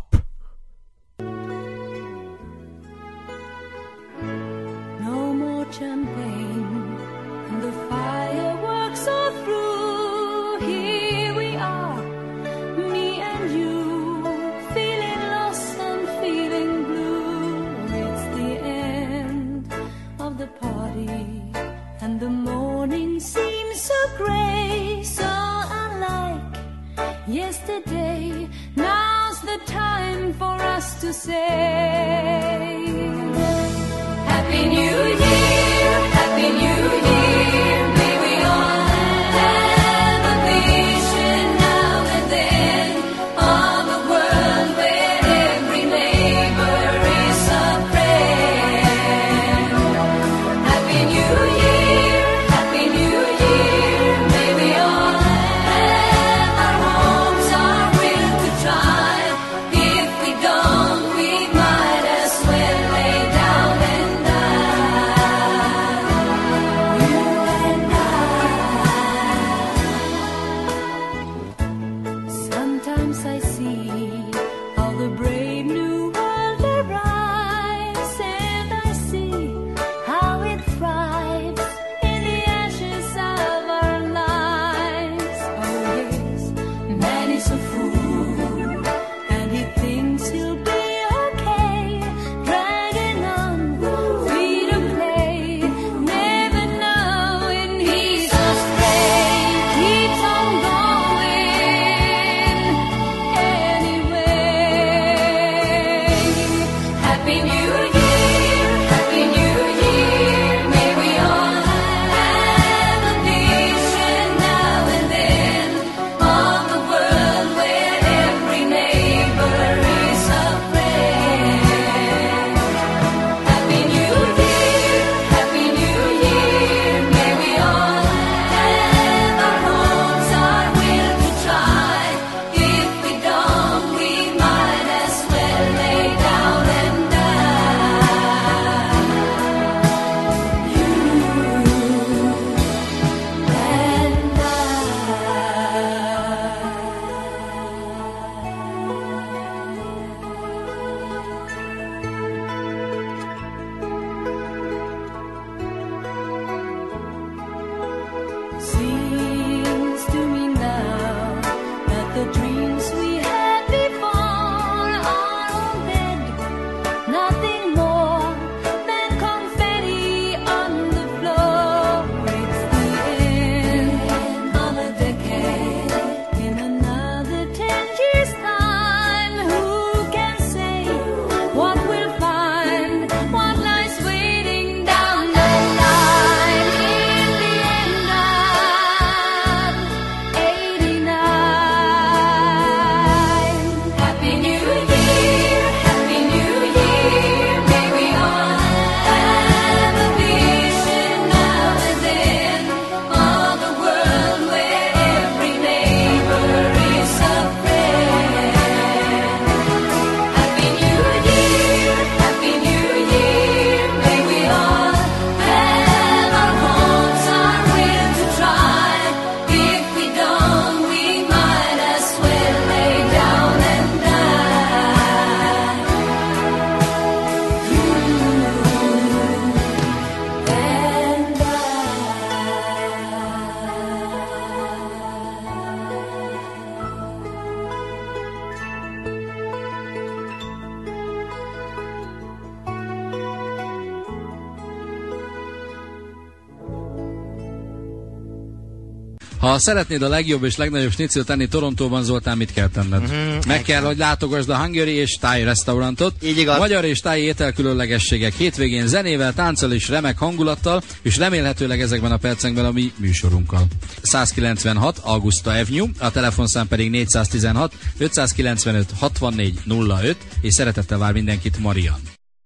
No more champagne, and the fireworks are through. Here we are, me and you, feeling lost and feeling blue. It's the end of the party, and the morning seems so grey, so unlike yesterday. Now's the time for us to say Happy New Year, Happy New Year. May we all have a vision now and then of a world where every neighbor is a friend. Happy New Year, Happy New Year. May we all have our homes, our will to try. If we don't, we might as well lay down and die. You and I. Sometimes I see how the brave new world arrives, and I see how it thrives in the ashes of our lives. Oh yes, man is a fool, and he thinks he'll be okay, dragging on, free to play, never knowing he's astray, keeps on going anyway. Happy New Year, Happy New Year. May we all have a vision now and then of a world where every neighbor is a friend. Happy New Year, Happy New Year. May we all have our homes, our will to try. If we don't, we might as well lay down and die. Ha szeretnéd a legjobb és legnagyobb schnitzel tenni Torontóban, Zoltán, mit kell tenned? Mm-hmm, Meg kell, hogy látogasd a Hungary és Thai restaurantot. Így igaz. Magyar és Thai ételkülönlegességek hétvégén zenével, tánccal és remek hangulattal, és remélhetőleg ezekben a percekben a mi műsorunkkal. százkilencvenhat Augusta Avenue, a telefonszám pedig négyszáztizenhat ötszázkilencvenöt hatvannégy nulla öt, és szeretettel vár mindenkit Marian.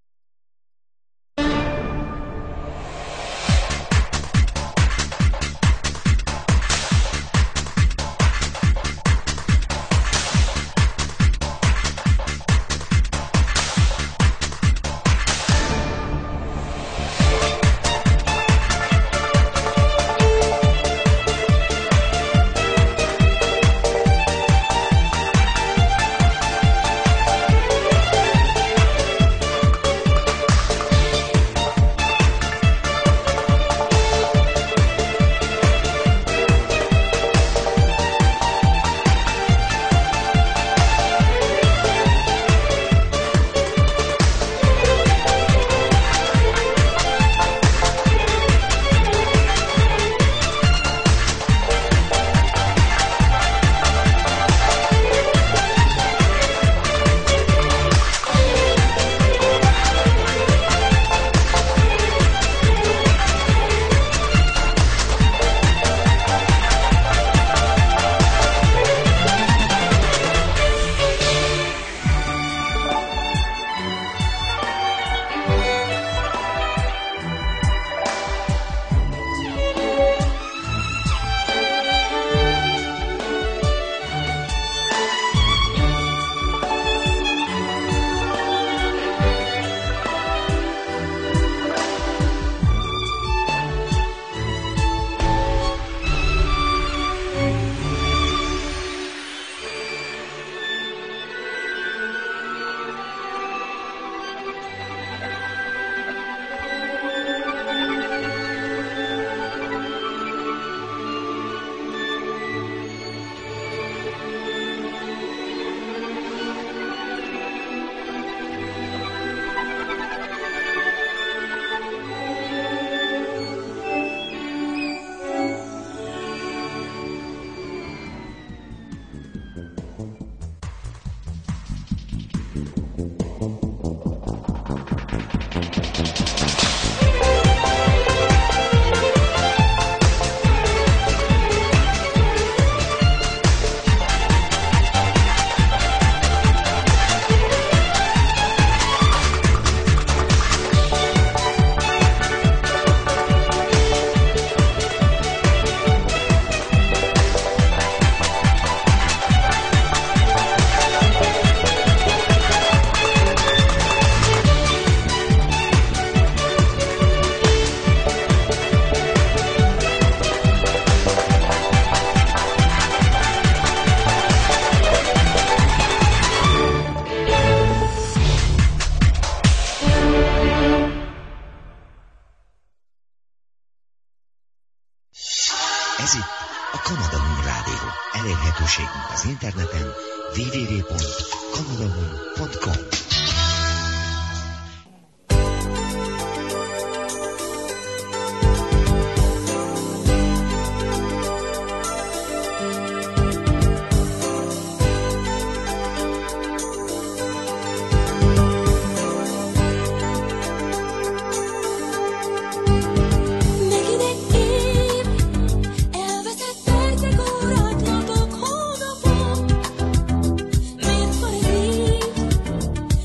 Ez itt a Kanada Hun Rádió. Elérhetőségünk az interneten double-u double-u double-u pont kanadahun pont com. Miért van egy év,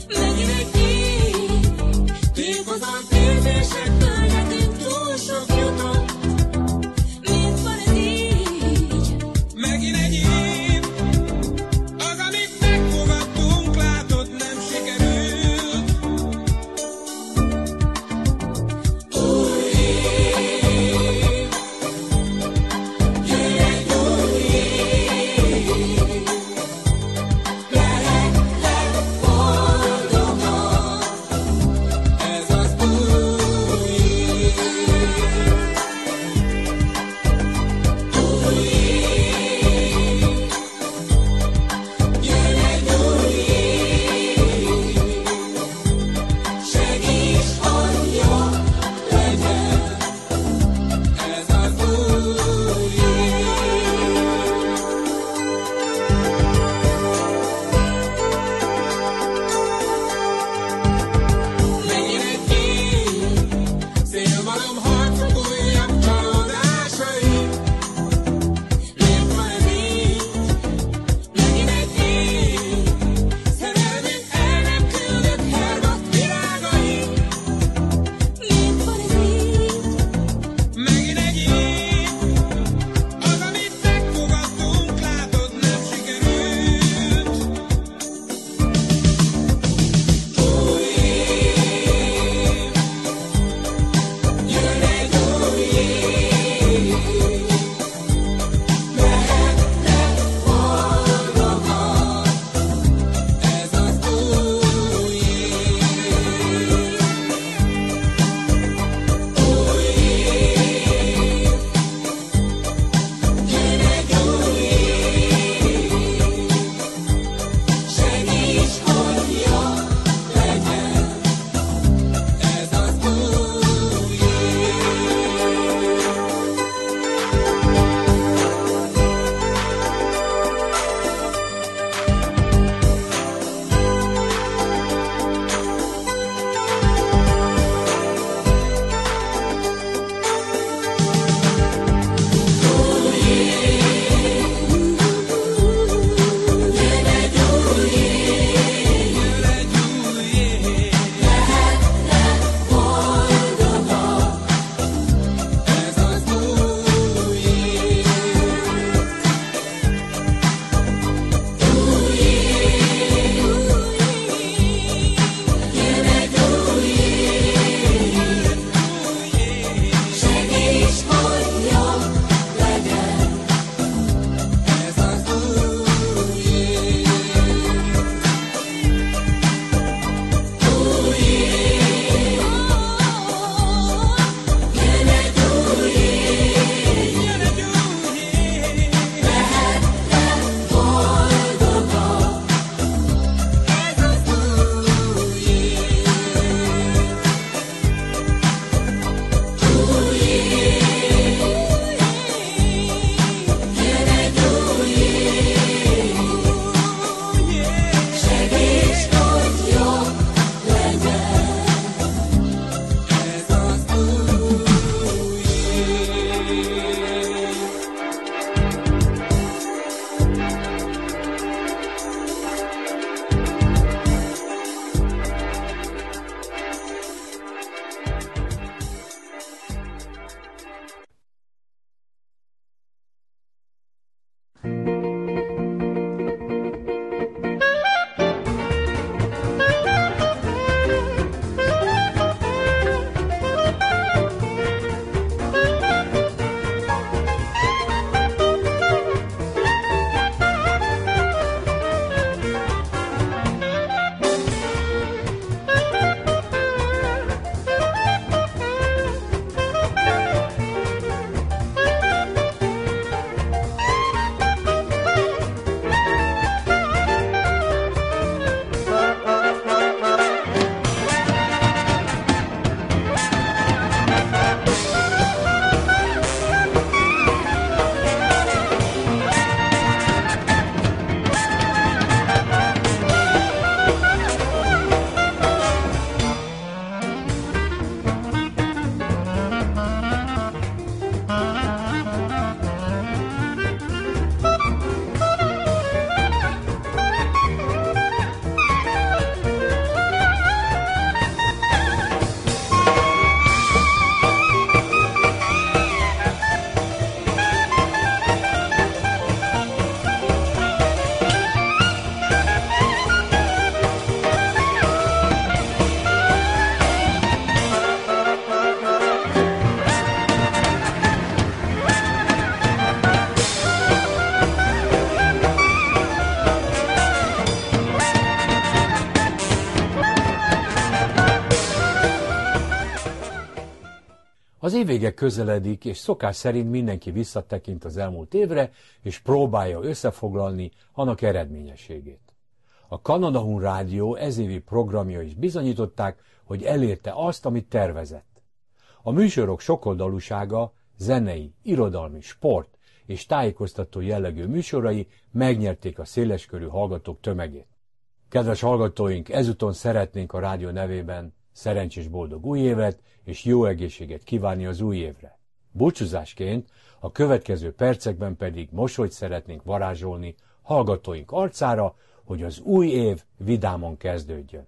Az évvége közeledik, és szokás szerint mindenki visszatekint az elmúlt évre, és próbálja összefoglalni annak eredményességét. A Kanada Hun Rádió ezévi programja is bizonyították, hogy elérte azt, amit tervezett. A műsorok sokoldalúsága, zenei, irodalmi, sport és tájékoztató jellegű műsorai megnyerték a széleskörű hallgatók tömegét. Kedves hallgatóink, ezúton szeretnénk a rádió nevében szerencsés boldog új évet és jó egészséget kívánni az új évre. Búcsúzásként a következő percekben pedig mosolyt szeretnénk varázsolni hallgatóink arcára, hogy az új év vidámon kezdődjön.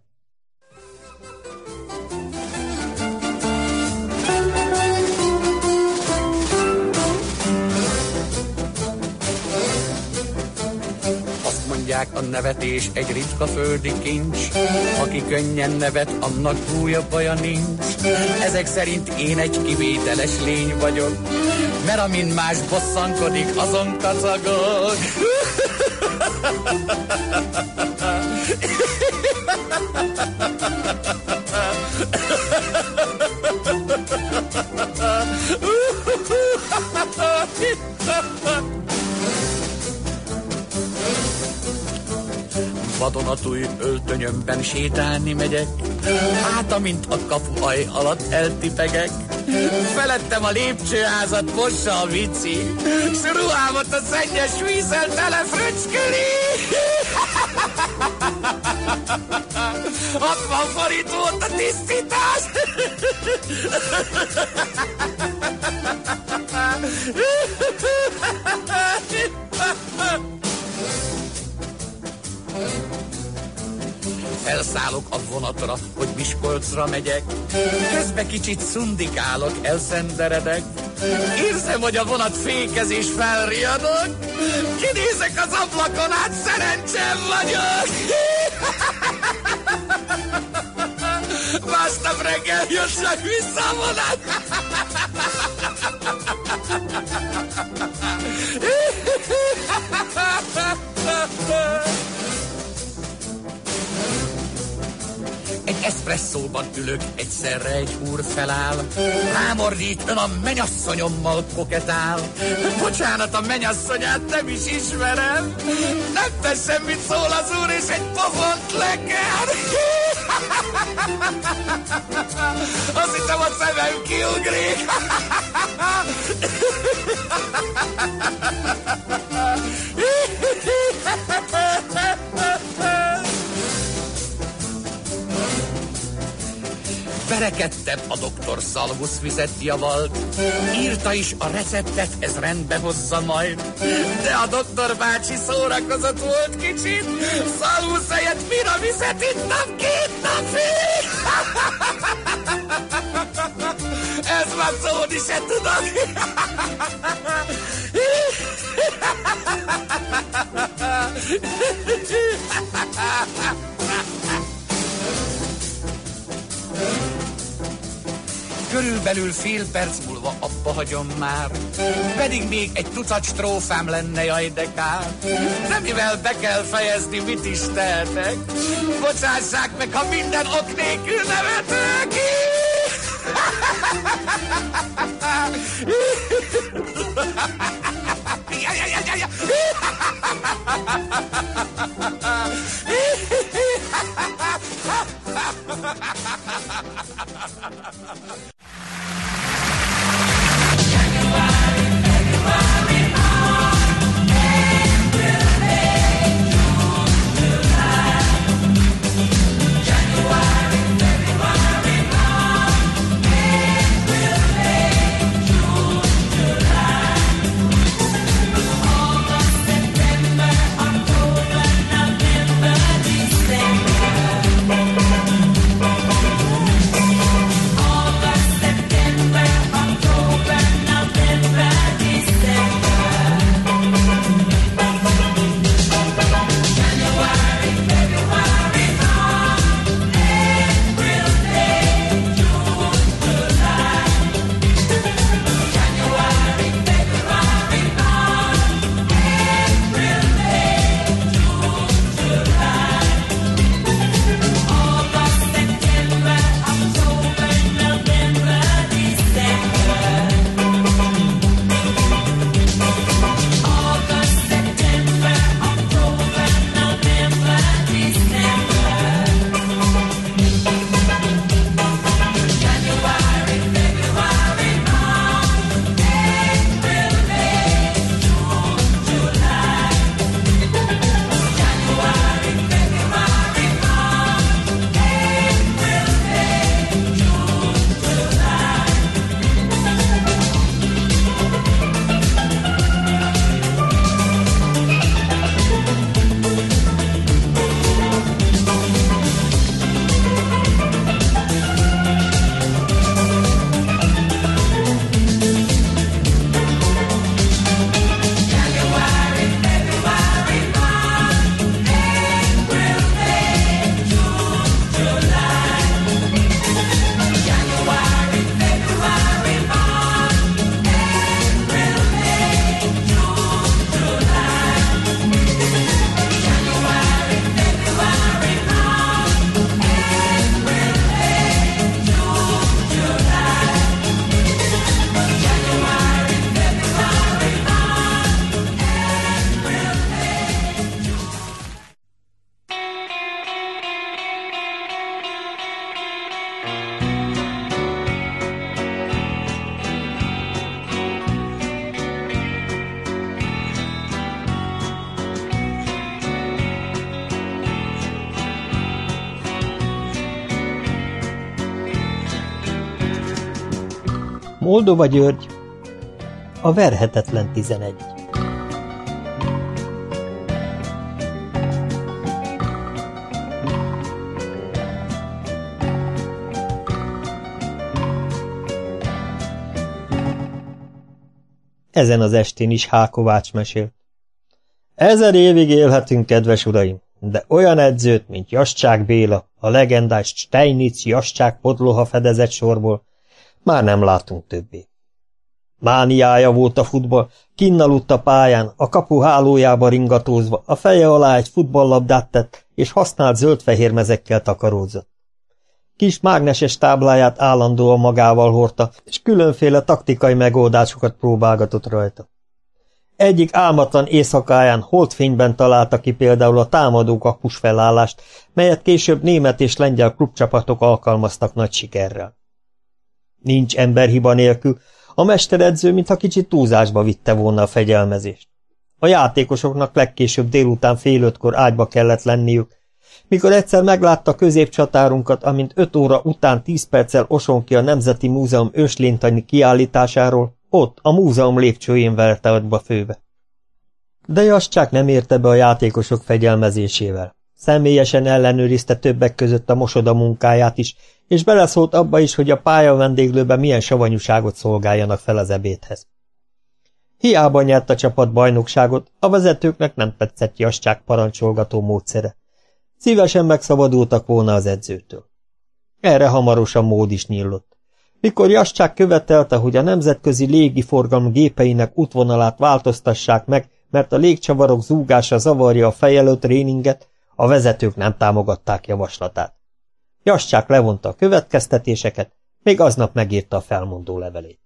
Mondják, a nevetés egy ritka földi kincs. Aki könnyen nevet, annak újabb baja nincs. Ezek szerint én egy kivételes lény vagyok, mert amin más bosszankodik, azon kacagok. Vadonatúj öltönyömben sétálni megyek, hát amint a kapuaj alatt eltipegek. Felettem a lépcsőházat mossa a vici, s ruhámat a szennyes vízzel telefröcsköli. hatvan forint volt a tisztítás. Felszállok a vonatra, hogy Miskolcra megyek, közben kicsit szundikálok, elszenderedek. Érzem, hogy a vonat fékez és felriadok, kinézek az ablakon át, szerencsém vagyok. Másnap reggel jössak vissza a vonat. Egy eszpresszóban ülök, egyszerre egy úr feláll, rámordít, ön a mennyasszonyommal koketál. Bocsánat, a mennyasszonyát nem is ismerem, nem tesz semmit, szól az úr, és egy pofont leker. Azt hittem, a szemem kiugrik. Verekedtem, a doktor szalvuszvizet javalt, írta is a receptet, ez rendbe hozza majd. De a doktor bácsi szórakozott volt kicsit, szalvusz helyett miravizet ittam két napig. Ez már szólni se tudok. Körülbelül fél perc múlva abba hagyom már, pedig még egy tucat strófám lenne, jaj de kár. De mivel be kell fejezni, mit is tehetek? Bocsássák meg, ha minden ok nélkül nevetek! All Moldova György, a verhetetlen tizenegy. Ezen az estén is H. Kovács mesél. Ezer évig élhetünk, kedves uraim, de olyan edzőt, mint Jascsák Béla, a legendás Steinitz-Jascsák podloha fedezett sorból már nem látunk többé. Mániája volt a futball, kinn aludt a pályán, a kapu hálójába ringatózva, a feje alá egy futballlabdát tett, és használt zöld-fehér mezekkel takaródzott. Kis mágneses tábláját állandóan magával hordta, és különféle taktikai megoldásokat próbálgatott rajta. Egyik álmatlan éjszakáján holdfényben találta ki például a támadó kapus felállást, melyet később német és lengyel klubcsapatok alkalmaztak nagy sikerrel. Nincs emberhiba nélkül, a mesteredző mintha kicsit túlzásba vitte volna a fegyelmezést. A játékosoknak legkésőbb délután fél ötkor ágyba kellett lenniük, mikor egyszer meglátta középcsatárunkat, amint öt óra után tíz perccel oson ki a Nemzeti Múzeum őslénytani kiállításáról, ott a múzeum lépcsőjén verte agyba főbe. De Jascsák nem érte be a játékosok fegyelmezésével. Személyesen ellenőrizte többek között a mosoda munkáját is, és beleszólt abba is, hogy a pálya vendéglőben milyen savanyúságot szolgáljanak fel az ebédhez. Hiába nyert a csapat bajnokságot, a vezetőknek nem tetszett Jascsák parancsolgató módszere. Szívesen megszabadultak volna az edzőtől. Erre hamarosan mód is nyílott. Mikor Jascsák követelte, hogy a nemzetközi légiforgalom gépeinek útvonalát változtassák meg, mert a légcsavarok zúgása zavarja a fejelő tréninget, a vezetők nem támogatták javaslatát. Jascsák levonta a következtetéseket, még aznap megírta a felmondó levelét.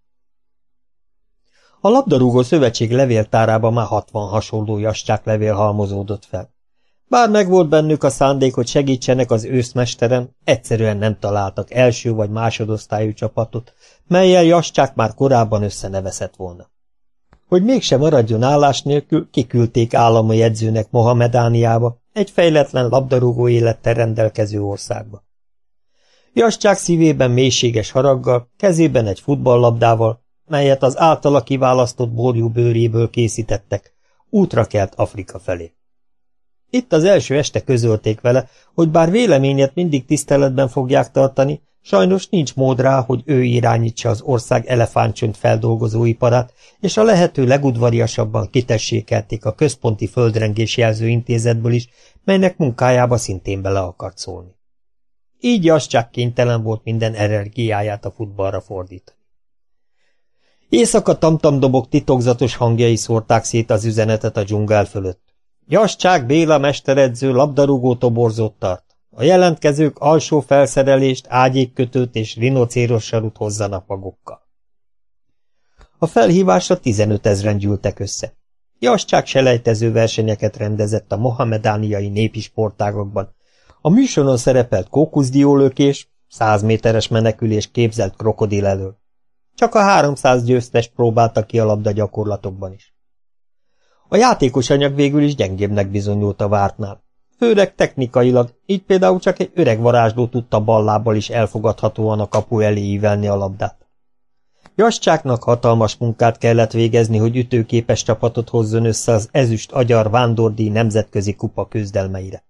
A labdarúgó szövetség levéltárában már hatvan hasonló Jascsák levél halmozódott fel. Bár megvolt bennük a szándék, hogy segítsenek az őszmesteren, egyszerűen nem találtak első vagy másodosztályú csapatot, mellyel Jascsák már korábban összenevezett volna. Hogy mégsem maradjon állás nélkül, kiküldték állami edzőnek Mohamedániába, egy fejletlen labdarúgó élettel rendelkező országba. Jascsák szívében mélységes haraggal, kezében egy futballlabdával, melyet az általa kiválasztott borjú bőréből készítettek, útra kelt Afrika felé. Itt az első este közölték vele, hogy bár véleményet mindig tiszteletben fogják tartani, sajnos nincs mód rá, hogy ő irányítsa az ország elefántcsont feldolgozóiparát, és a lehető legudvariasabban kitessékelték a Központi Földrengés Jelző Intézetből is, melynek munkájába szintén bele akart szólni. Így Jascsák kénytelen volt minden energiáját a futballra fordítani. Éjszaka tamtamdobok titokzatos hangjai szórták szét az üzenetet a dzsungel fölött. Jascsák Béla mesteredző labdarúgó toborzót tart. A jelentkezők alsó felszerelést, ágyékkötőt és rinocérossarut hozzanak magukkal. A felhívásra tizenötezren gyűltek össze. Jascsák selejtező versenyeket rendezett a mohamedániai népi sportágokban. A műsoron szerepelt kókuszdiólökés, száz méteres menekülés képzelt krokodil elől. Csak a háromszáz győztest próbálta ki a labda gyakorlatokban is. A játékos anyag végül is gyengébbnek bizonyult a vártnál. Főleg technikailag, így például csak egy öreg varázsló tudta bal lábbal is elfogadhatóan a kapu elé ívelni a labdát. Jascsáknak hatalmas munkát kellett végezni, hogy ütőképes csapatot hozzon össze az ezüst agyar vándordíj nemzetközi kupa küzdelmeire.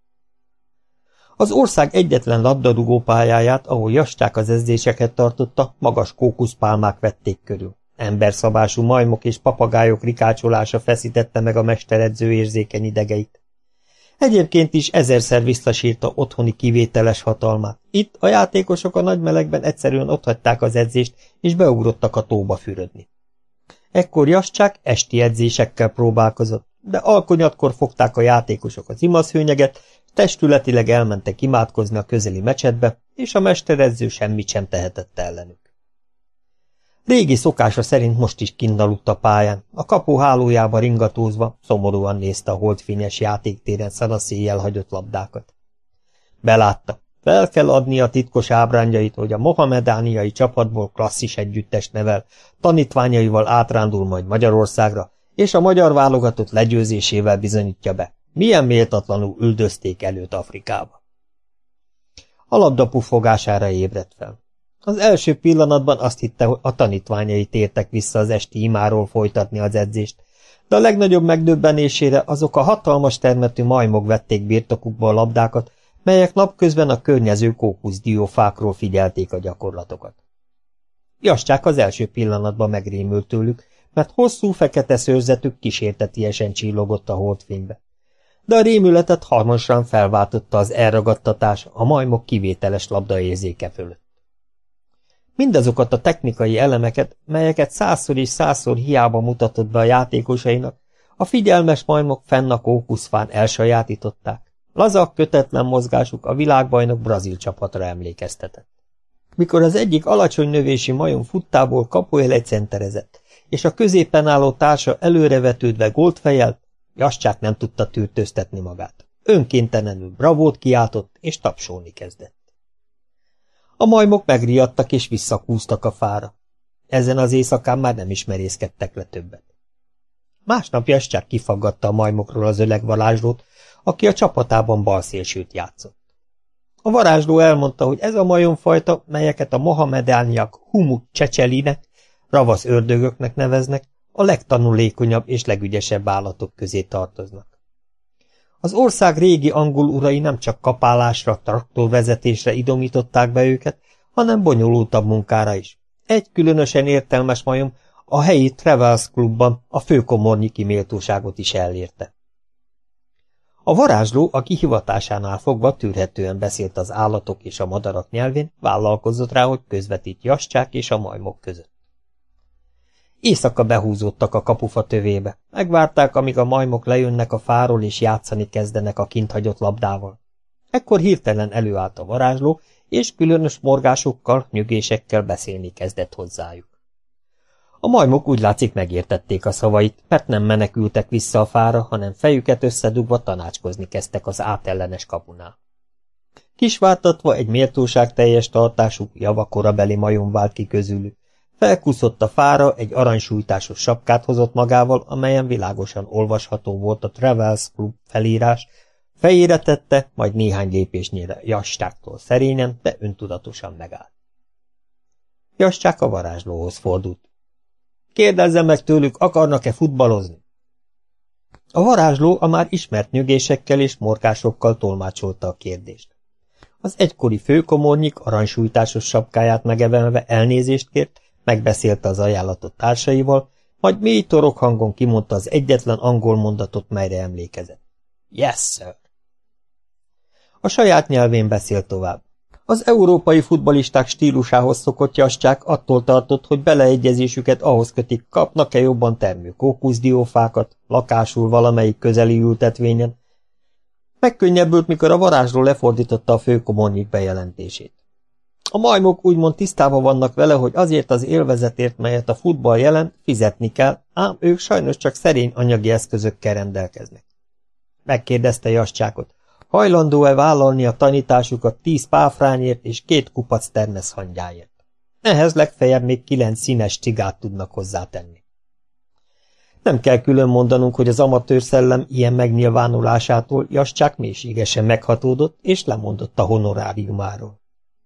Az ország egyetlen labdarúgó pályáját, ahol Jascsák az edzéseket tartotta, magas kókuszpálmák vették körül. Emberszabású majmok és papagájok rikácsolása feszítette meg a mesteredző érzékeny idegeit. Egyébként is ezerszer visszasírta otthoni kivételes hatalmát. Itt a játékosok a nagy melegben egyszerűen otthagyták az edzést, és beugrottak a tóba fürödni. Ekkor Jascsák esti edzésekkel próbálkozott, de alkonyatkor fogták a játékosok az imaszhőnyeget, testületileg elmentek imádkozni a közeli mecsetbe, és a mesteredző semmit sem tehetett ellenük. Régi szokása szerint most is kinn aludt a pályán, a kapu hálójába ringatózva, szomorúan nézte a holdfényes játéktéren szanaszéjjel hagyott labdákat. Belátta, fel kell adni a titkos ábrányait, hogy a mohamedániai csapatból klasszis együttest nevel, tanítványaival átrándul majd Magyarországra, és a magyar válogatott legyőzésével bizonyítja be, milyen méltatlanul üldözték előtt Afrikába. A labda puffogására ébredt fel. Az első pillanatban azt hitte, hogy a tanítványai tértek vissza az esti imáról folytatni az edzést, de a legnagyobb megdöbbenésére azok a hatalmas termetű majmok vették birtokukba a labdákat, melyek napközben a környező kókuszdiófákról figyelték a gyakorlatokat. Jascsák az első pillanatban megrémült tőlük, mert hosszú fekete szőrzetük kísértetiesen csillogott a holdfénybe. De a rémületet hamarosan felváltotta az elragadtatás a majmok kivételes labdaérzéke fölött. Mindazokat a technikai elemeket, melyeket százszor és százszor hiába mutatott be a játékosainak, a figyelmes majmok fenn a kókuszfán elsajátították. Laza, kötetlen mozgásuk a világbajnok brazil csapatra emlékeztetett. Mikor az egyik alacsony növési majom futtából kapuél egy centerezett, és a középen álló társa előrevetődve gólt fejelt, Jascsák nem tudta tűrtőztetni magát. Önkéntelenül bravót kiáltott, és tapsolni kezdett. A majmok megriadtak és visszakúztak a fára. Ezen az éjszakán már nem is merészkedtek le többet. Másnap Jascsák kifaggatta a majmokról az öreg varázslót, aki a csapatában balszélsőt játszott. A varázsló elmondta, hogy ez a majomfajta, melyeket a mohamedániak humuk csecselinek, ravasz ördögöknek neveznek, a legtanulékonyabb és legügyesebb állatok közé tartoznak. Az ország régi angol urai nem csak kapálásra, traktorvezetésre idomították be őket, hanem bonyolultabb munkára is. Egy különösen értelmes majom a helyi Travels Clubban a főkomornyiki méltóságot is elérte. A varázsló, aki hivatásánál fogva tűrhetően beszélt az állatok és a madarak nyelvén, vállalkozott rá, hogy közvetít Jascsák és a majmok között. Éjszaka behúzódtak a kapufa tövébe, megvárták, amíg a majmok lejönnek a fáról és játszani kezdenek a kinthagyott labdával. Ekkor hirtelen előállt a varázsló, és különös morgásokkal, nyögésekkel beszélni kezdett hozzájuk. A majmok úgy látszik megértették a szavait, mert nem menekültek vissza a fára, hanem fejüket összedugva tanácskozni kezdtek az átellenes kapunál. Kisvártatva egy méltóságteljes tartású, javakorabeli majom vált ki közülük. Felkúszott a fára, egy aranysújtásos sapkát hozott magával, amelyen világosan olvasható volt a Travels Club felírás, fejére tette, majd néhány lépésnyire Jascsáktól szerényen, de öntudatosan megállt. Jascsák a varázslóhoz fordult. Kérdezzem meg tőlük, akarnak-e futballozni? A varázsló a már ismert nyögésekkel és morkásokkal tolmácsolta a kérdést. Az egykori főkomornyik aranysújtásos sapkáját megevelve elnézést kért, megbeszélte az ajánlatot társaival, majd mély torok hangon kimondta az egyetlen angol mondatot, melyre emlékezett. Yes, sir! A saját nyelvén beszélt tovább. Az európai futballisták stílusához szokott Jascsák attól tartott, hogy beleegyezésüket ahhoz kötik, kapnak-e jobban termő kókuszdiófákat, lakásul valamelyik közeli ültetvényen. Megkönnyebbült, mikor a varázsló lefordította a főkomornyik bejelentését. A majmok úgymond tisztában vannak vele, hogy azért az élvezetért, melyet a futball jelent, fizetni kell, ám ők sajnos csak szerény anyagi eszközökkel rendelkeznek. Megkérdezte Jascsákot, hajlandó-e vállalni a tanításukat tíz páfrányért és két kupac termeszhangyáért. Ehhez legfeljebb még kilenc színes cigát tudnak hozzátenni. Nem kell külön mondanunk, hogy az amatőr szellem ilyen megnyilvánulásától Jascsák mélységesen meghatódott, és lemondott a honoráriumáról.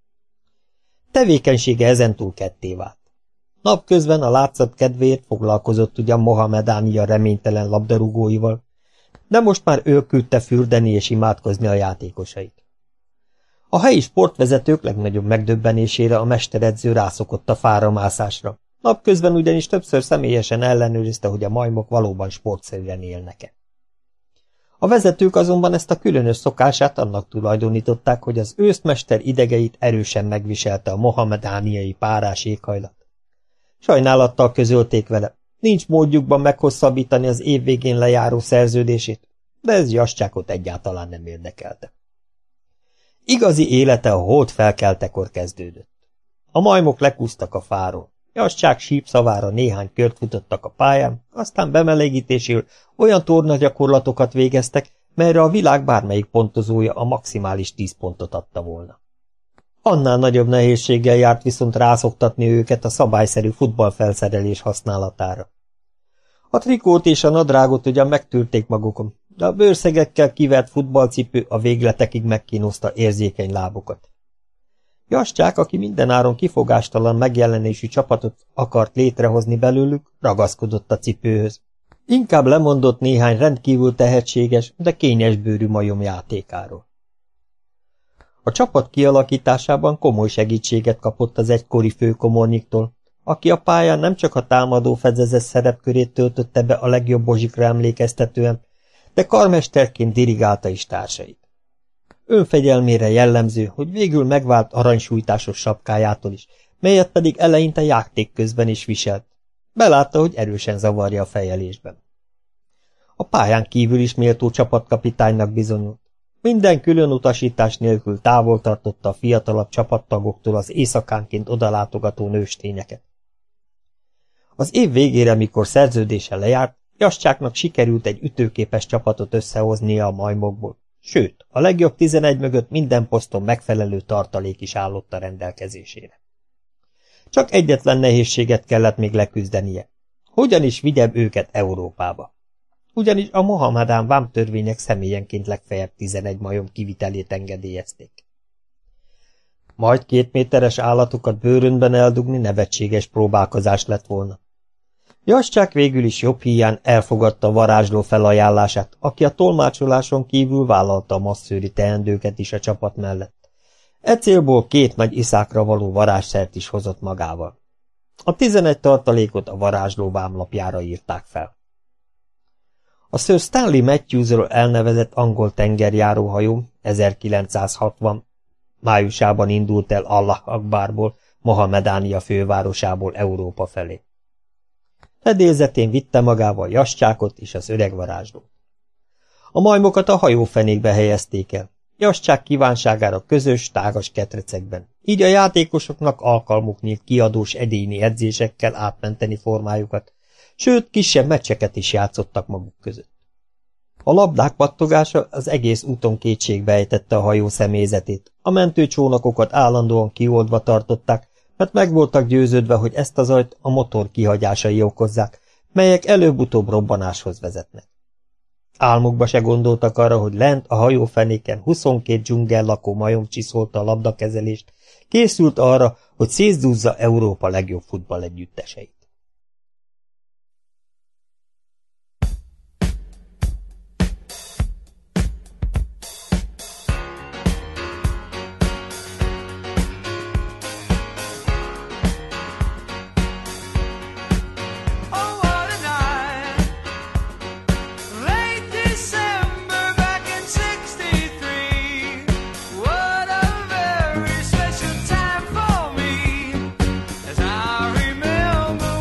Tevékenysége ezentúl ketté vált. Napközben a látszat kedvéért foglalkozott ugyan Mohamedánia reménytelen labdarúgóival, de most már ő küldte fürdeni és imádkozni a játékosait. A helyi sportvezetők legnagyobb megdöbbenésére a mesteredző rászokott a fáramászásra. Napközben ugyanis többször személyesen ellenőrizte, hogy a majmok valóban sportszerűen élnek-e. A vezetők azonban ezt a különös szokását annak tulajdonították, hogy az őszmester idegeit erősen megviselte a mohamedániai párás éghajlat. Sajnálattal közölték vele, nincs módjukban meghosszabbítani az év végén lejáró szerződését, de ez Jascsákot egyáltalán nem érdekelte. Igazi élete a hold felkeltekor kezdődött. A majmok lekúztak a fáról. Jascsák sípszavára néhány kört futottak a pályán, aztán bemelegítésül olyan tornagyakorlatokat végeztek, melyre a világ bármelyik pontozója a maximális tíz pontot adta volna. Annál nagyobb nehézséggel járt viszont rászoktatni őket a szabályszerű futballfelszerelés használatára. A trikót és a nadrágot ugyan megtűrték magukon, de a bőrszegekkel kivert futballcipő a végletekig megkínozta érzékeny lábukat. Jascsák, aki mindenáron kifogástalan megjelenésű csapatot akart létrehozni belőlük, ragaszkodott a cipőhöz. Inkább lemondott néhány rendkívül tehetséges, de kényesbőrű majom játékáról. A csapat kialakításában komoly segítséget kapott az egykori főkomornyiktól, aki a pályán nem csak a támadó fedezet szerepkörét töltötte be a legjobb bozsikra emlékeztetően, de karmesterként dirigálta is társait. Önfegyelmére jellemző, hogy végül megvált aranysújtásos sapkájától is, melyet pedig eleinte játék közben is viselt. Belátta, hogy erősen zavarja a fejelésben. A pályán kívül is méltó csapatkapitánynak bizonyult. Minden külön utasítás nélkül távol tartotta a fiatalabb csapattagoktól az éjszakánként odalátogató nőstényeket. Az év végére, mikor szerződése lejárt, Jascsáknak sikerült egy ütőképes csapatot összehoznia a majmokból, sőt, a legjobb tizenegy mögött minden poszton megfelelő tartalék is állott a rendelkezésére. Csak egyetlen nehézséget kellett még leküzdenie. Hogyan is vigye őket Európába? Ugyanis a mohamedán vámtörvények személyenként legfeljebb tizenegy majom kivitelét engedélyezték. Majd két méteres állatokat bőrönben eldugni nevetséges próbálkozás lett volna. Jascsák végül is jobb híján elfogadta a varázsló felajánlását, aki a tolmácsoláson kívül vállalta a masszőri teendőket is a csapat mellett. E célból két nagy iszákra való varázsszert is hozott magával. A tizenegy tartalékot a varázsló vámlapjára írták fel. A Sir Stanley Matthewsről elnevezett angol tengerjáróhajó ezerkilencszázhatvan májusában indult el Allah Akbarból, Mohamedánia fővárosából Európa felé. Fedélzetén vitte magával Jascsákot és az öreg varázslót. A majmokat a hajófenékbe helyezték el, Jascsák kívánságára közös, tágas ketrecekben, így a játékosoknak alkalmuk nyílt kiadós egyéni edzésekkel átmenteni formájukat, sőt, kisebb meccseket is játszottak maguk között. A labdák pattogása az egész úton kétségbe ejtette a hajó személyzetét, a mentőcsónakokat állandóan kioldva tartották, mert meg voltak győződve, hogy ezt a zajt a motor kihagyásai okozzák, melyek előbb-utóbb robbanáshoz vezetnek. Álmukba se gondoltak arra, hogy lent a hajófenéken huszonkét dzsungel lakó majom csiszolta a labdakezelést, készült arra, hogy szétdúzza Európa legjobb futballegyütteseit. Remember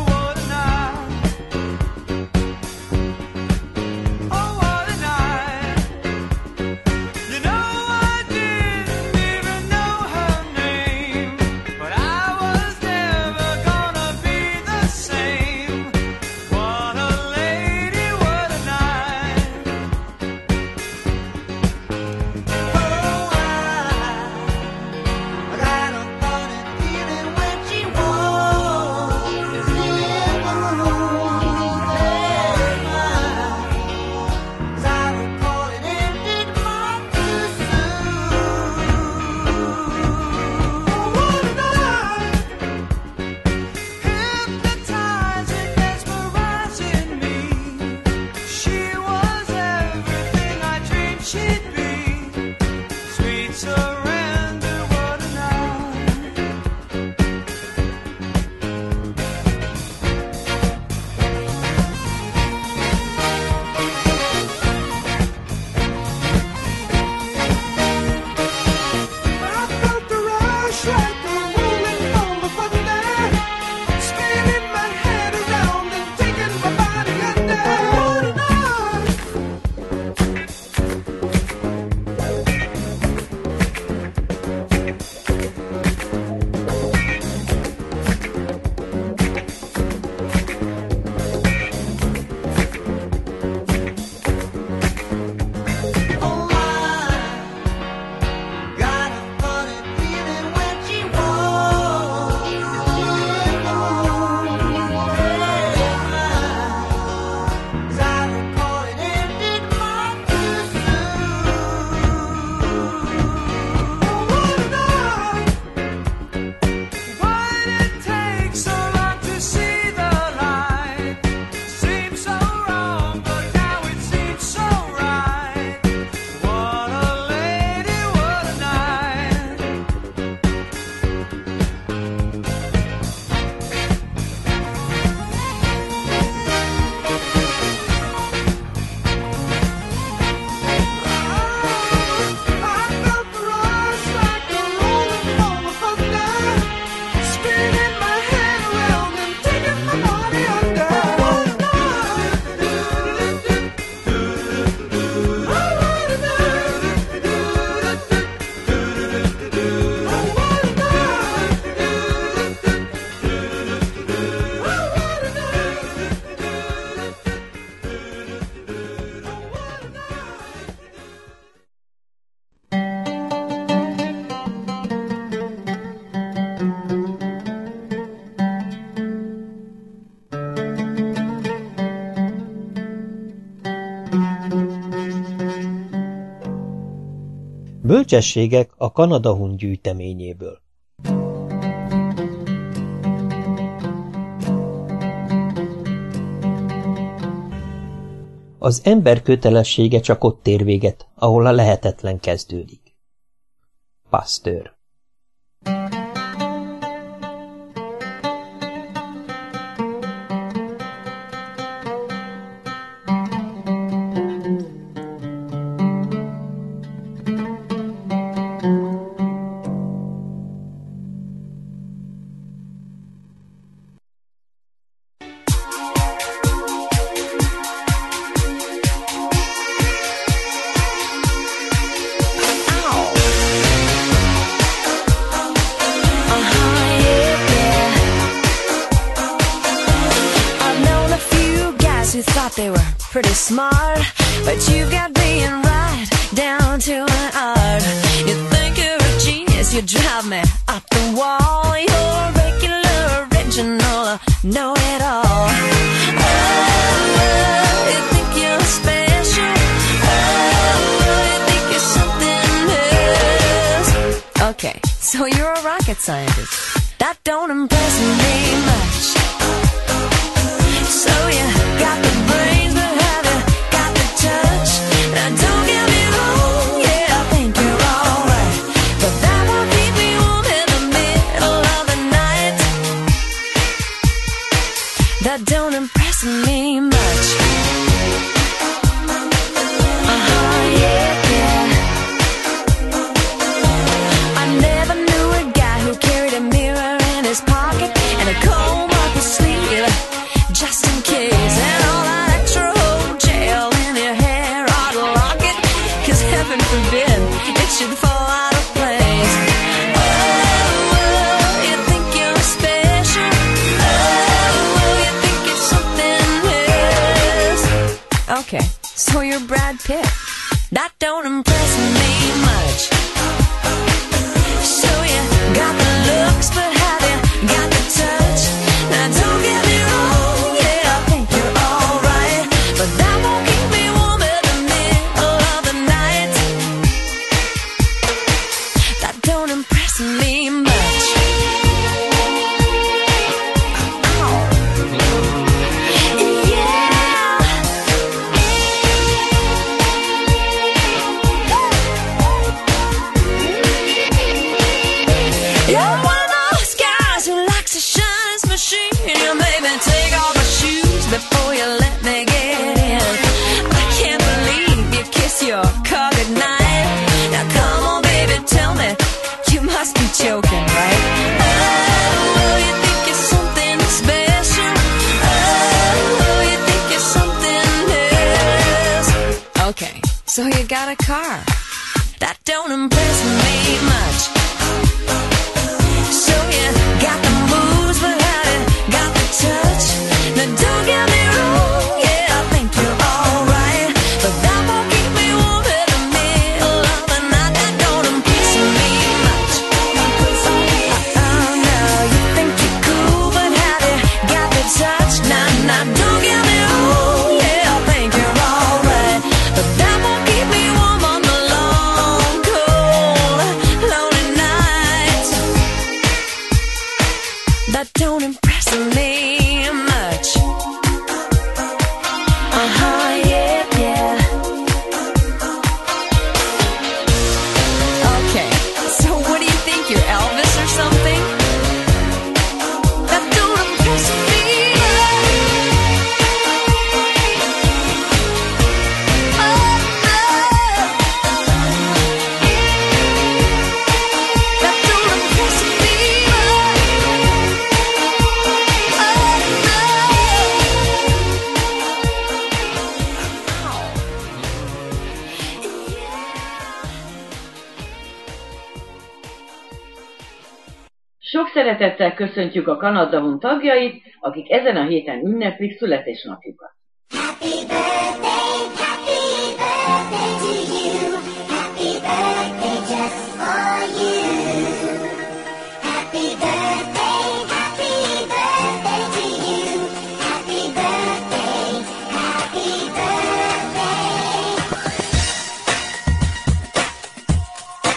Bölcsességek a Kanada Hun gyűjteményéből. Az ember kötelessége csak ott ér véget, ahol a lehetetlen kezdődik. Pasteur. They were pretty smart, but you got being right down to an art. You think you're a genius, you drive me up the wall. You're regular, original, know-it-all. Oh, you think you're special. Oh, you think you're something else. Okay, so you're a rocket scientist. That don't impress me much. So you got the brains, but have you got the touch? Now don't get me wrong, yeah, I think you're alright, but that won't keep me warm in the middle of the night. That don't impress me much. Uh-huh, yeah, yeah. I never knew a guy who carried a mirror in his pocket and a comb up his sleeve, just in case, and all that extra old gel in your hair ought to lock it, 'cause heaven forbid it should fall out of place. Oh, oh, you think you're special. Oh, oh, you think you're something else. Okay, so you're Brad Pitt. That don't impress me much. So you got the looks, but have you got the touch? Now don't get me wrong, yeah, I think you're alright, but that won't keep me warm in the middle of the night. That don't impress me much. Ow. Yeah. You're one of those guys who likes to shine his machine. You made me take off my shoes before you let me get in. I can't believe you kiss your car goodnight. Now come on, baby, tell me, you must be joking, right? Oh, you think you're something special. Oh, you think you're something else. Okay, so you got a car. That don't impress me much. So you got the moves, but have you got the touch? Now don't get me wrong, yeah, I think you're alright, but that won't keep me warm in the middle of the night. That don't impress me much. Oh no, you think you're cool, but have you got the touch? Now, now don't get me wrong, yeah, I think you're alright, but that won't keep me warm on the long, cold, lonely nights. That don't impress me much. Uh-huh, yeah, yeah. Okay, so what do you think, you're Elvis or something? That don't impress me. Oh, no. That don't impress me. Sok szeretettel köszöntjük a Kanada Hun tagjait, akik ezen a héten ünneplik születésnapjukat. Happy birthday, happy birthday to you. Happy birthday just for you. Happy birthday, happy birthday to you. Happy birthday, happy birthday.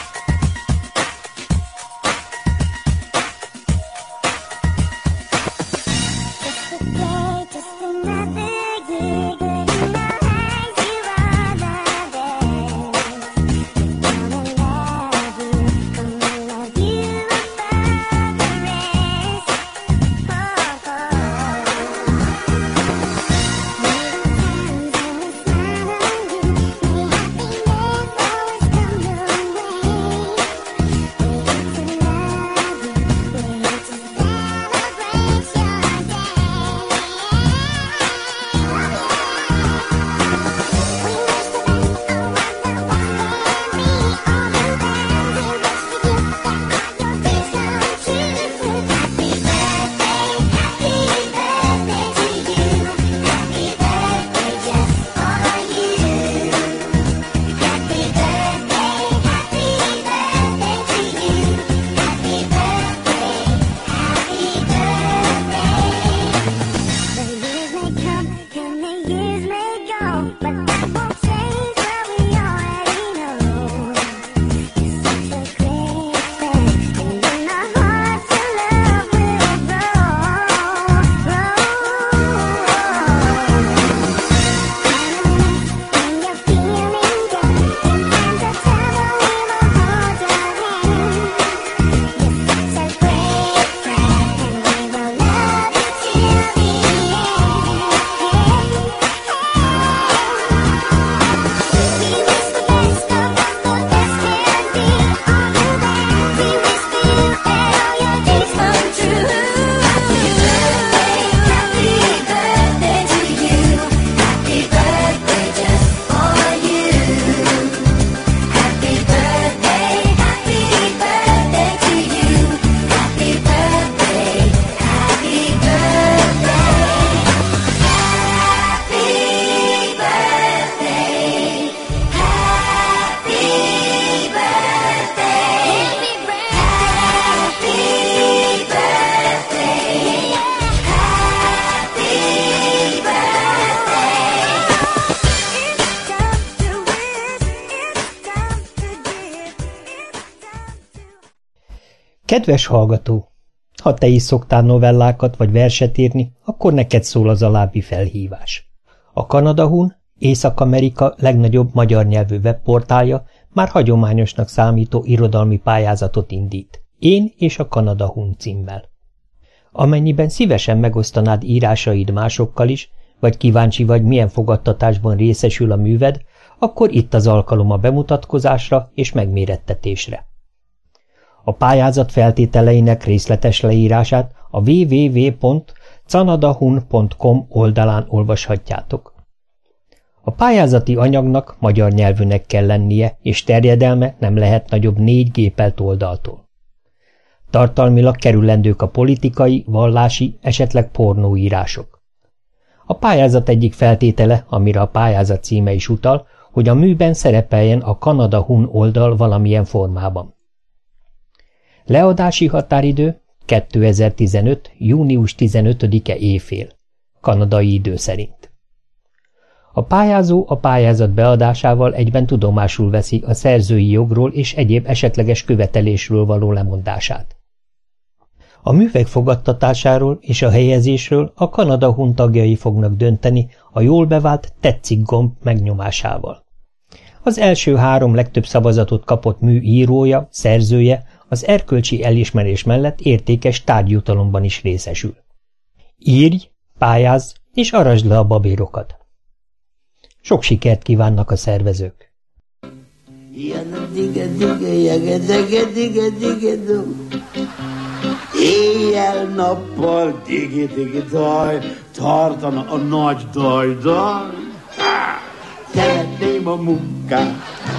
Kedves hallgató! Ha te is szoktál novellákat vagy verset írni, akkor neked szól az alábbi felhívás. A Kanada Hun, Észak-Amerika legnagyobb magyar nyelvű webportálja már hagyományosnak számító irodalmi pályázatot indít. Én és a Kanada Hun címmel. Amennyiben szívesen megosztanád írásaid másokkal is, vagy kíváncsi vagy, milyen fogadtatásban részesül a műved, akkor itt az alkalom a bemutatkozásra és megmérettetésre. A pályázat feltételeinek részletes leírását a double-u double-u double-u pont canadahun pont com oldalán olvashatjátok. A pályázati anyagnak magyar nyelvűnek kell lennie, és terjedelme nem lehet nagyobb négy gépelt oldaltól. Tartalmilag kerülendők a politikai, vallási, esetleg pornóírások. A pályázat egyik feltétele, amire a pályázat címe is utal, hogy a műben szerepeljen a Kanada Hun oldal valamilyen formában. Leadási határidő kétezer-tizenöt. június tizenötödike éjfél, kanadai idő szerint. A pályázó a pályázat beadásával egyben tudomásul veszi a szerzői jogról és egyéb esetleges követelésről való lemondását. A művek fogadtatásáról és a helyezésről a Kanada Hun tagjai fognak dönteni a jól bevált tetszik gomb megnyomásával. Az első három legtöbb szavazatot kapott mű írója, szerzője az erkölcsi elismerés mellett értékes tárgyjutalomban is részesül. Írj, pályázz és arasd le a babérokat! Sok sikert kívánnak a szervezők! Éjjel-nappal digi-digi-daj, tartana a nagy daj-daj. Szeretném a munkát,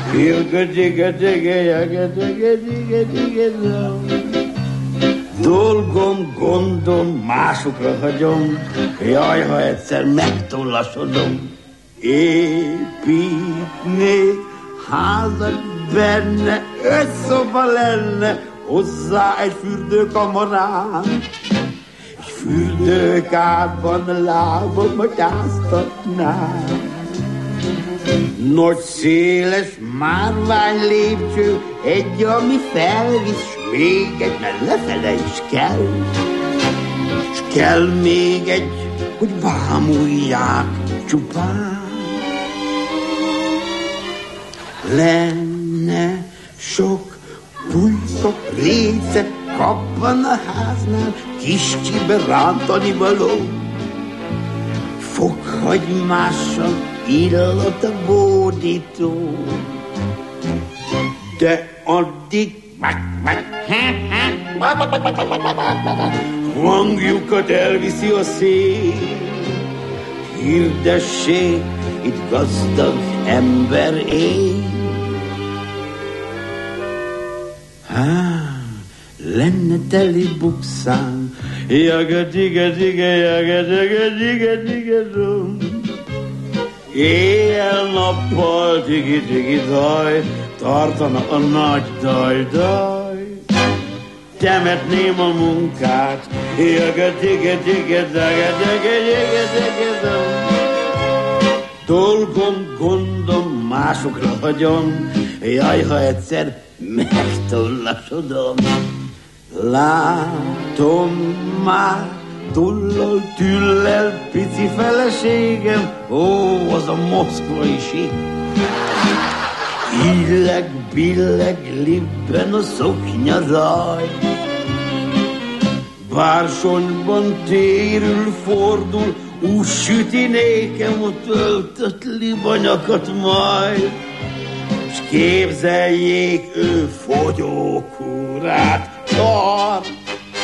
dolgom, gondom, másokra hagyom, jaj, ha egyszer megtollasodom. Építnék házat benne, öt szoba lenne, hozzá egy fürdőkamarát, és fürdőkádban lábamat áztatnám. Nagy széles márvány lépcső, egy, ami felvisz, s még egy, mert lefele is kell. S kell még egy, hogy bámulják csupán. Lenne sok pulyka, réce, kappan a háznál, kis csibe rántani való. Fokhagymással illat a bódító, de addig hangjukat elviszi a szél. Hirdessék, itt gazdag ember él. Há, lenne teli bukszám, jaga-diga-diga, jaga-diga-diga-diga-dum. Éjjel-nappal digi-digi-daj, tartana a nagy daj-daj. Temetném a munkát, jaga-diga-diga-daga-daga-daga-daga-dum. Dolgom, gondom, másokra hagyom, jaj, ha egyszer megtollasodom. Látom már, tullal, tüllel, pici feleségem, ó, az a moszkvai sík. Illeg, billeg, libben a szoknyazaj. Bársonyban térül, fordul, úgy süti nékem a töltött libanyakat majd. S képzeljék, ő fogyókúrát tart.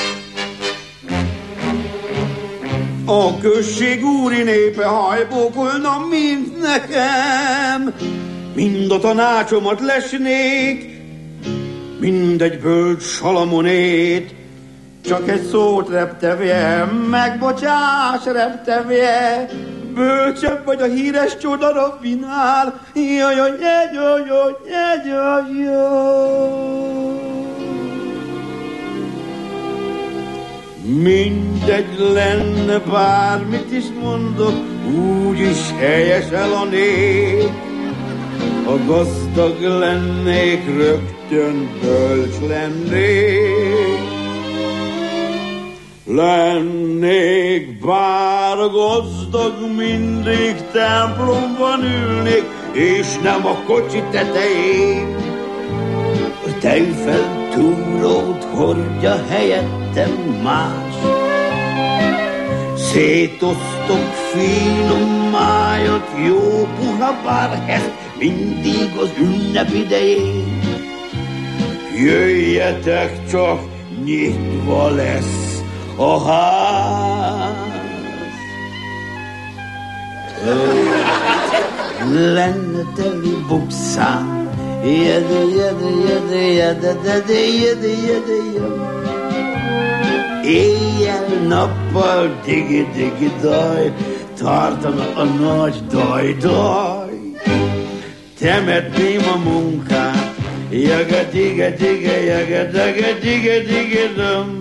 A község úri népe hajbókolna, mint nekem. Mind a tanácsomat lesnék, mindegy bölcs Salamonét. Csak egy szót reptevje, megbocsáss reptevje, bölcsebb vagy a híres csoda raffinál. Jaj, jaj, jaj, jaj, jaj, jaj, jaj. Mindegy lenne, bármit is mondok, úgyis helyes el a nép. Ha gazdag lennék, rögtön bölcs lennék. Lennék bár gazdag, mindig templomban ülnék, és nem a kocsi tetején. A tejfel túrót hordja helyettem más. Szétosztok finom májat, jó puha bárhest, mindig az ünnep idején. Jöjjetek csak, nyitva lesz a ház. Lenne teli bukszám, jede, jede, jede, jede, jede, jede, jede, jede. Éjjel-nappal digi-digi-daj, tartana a nagy daj-daj. Temetném a munkát, jaga-diga-diga, jaga-daga-diga-diga-dum.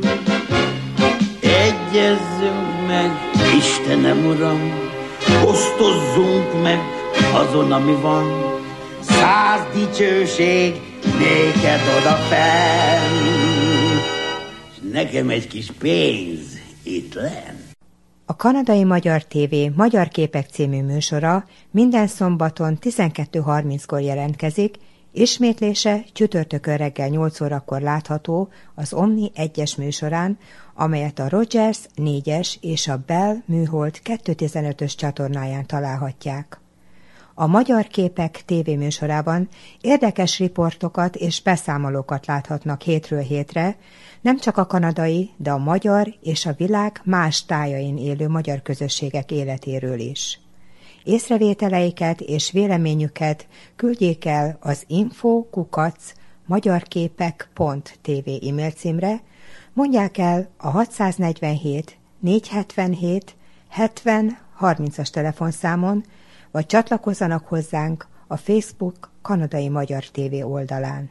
Egyezzünk meg, Istenem Uram, osztozzunk meg azon, ami van. Száz dicsőség néked odafenn, s nekem egy kis pénz itt lenn. A Kanadai Magyar té vé Magyar Képek című műsora minden szombaton tizenkettő harminckor jelentkezik, ismétlése csütörtökön reggel nyolc órakor látható az Omni egyes műsorán, amelyet a Rogers négyes és a Bell műhold kétszáztizenötös csatornáján találhatják. A Magyar Képek tévéműsorában érdekes riportokat és beszámolókat láthatnak hétről hétre, nem csak a kanadai, de a magyar és a világ más tájain élő magyar közösségek életéről is. Észrevételeiket és véleményüket küldjék el az info kukac magyarképek pont tv e-mail címre, mondják el a hatszáznegyvenhét négyszázhetvenhét hetven harmincas telefonszámon, vagy csatlakozzanak hozzánk a Facebook Kanadai Magyar té vé oldalán.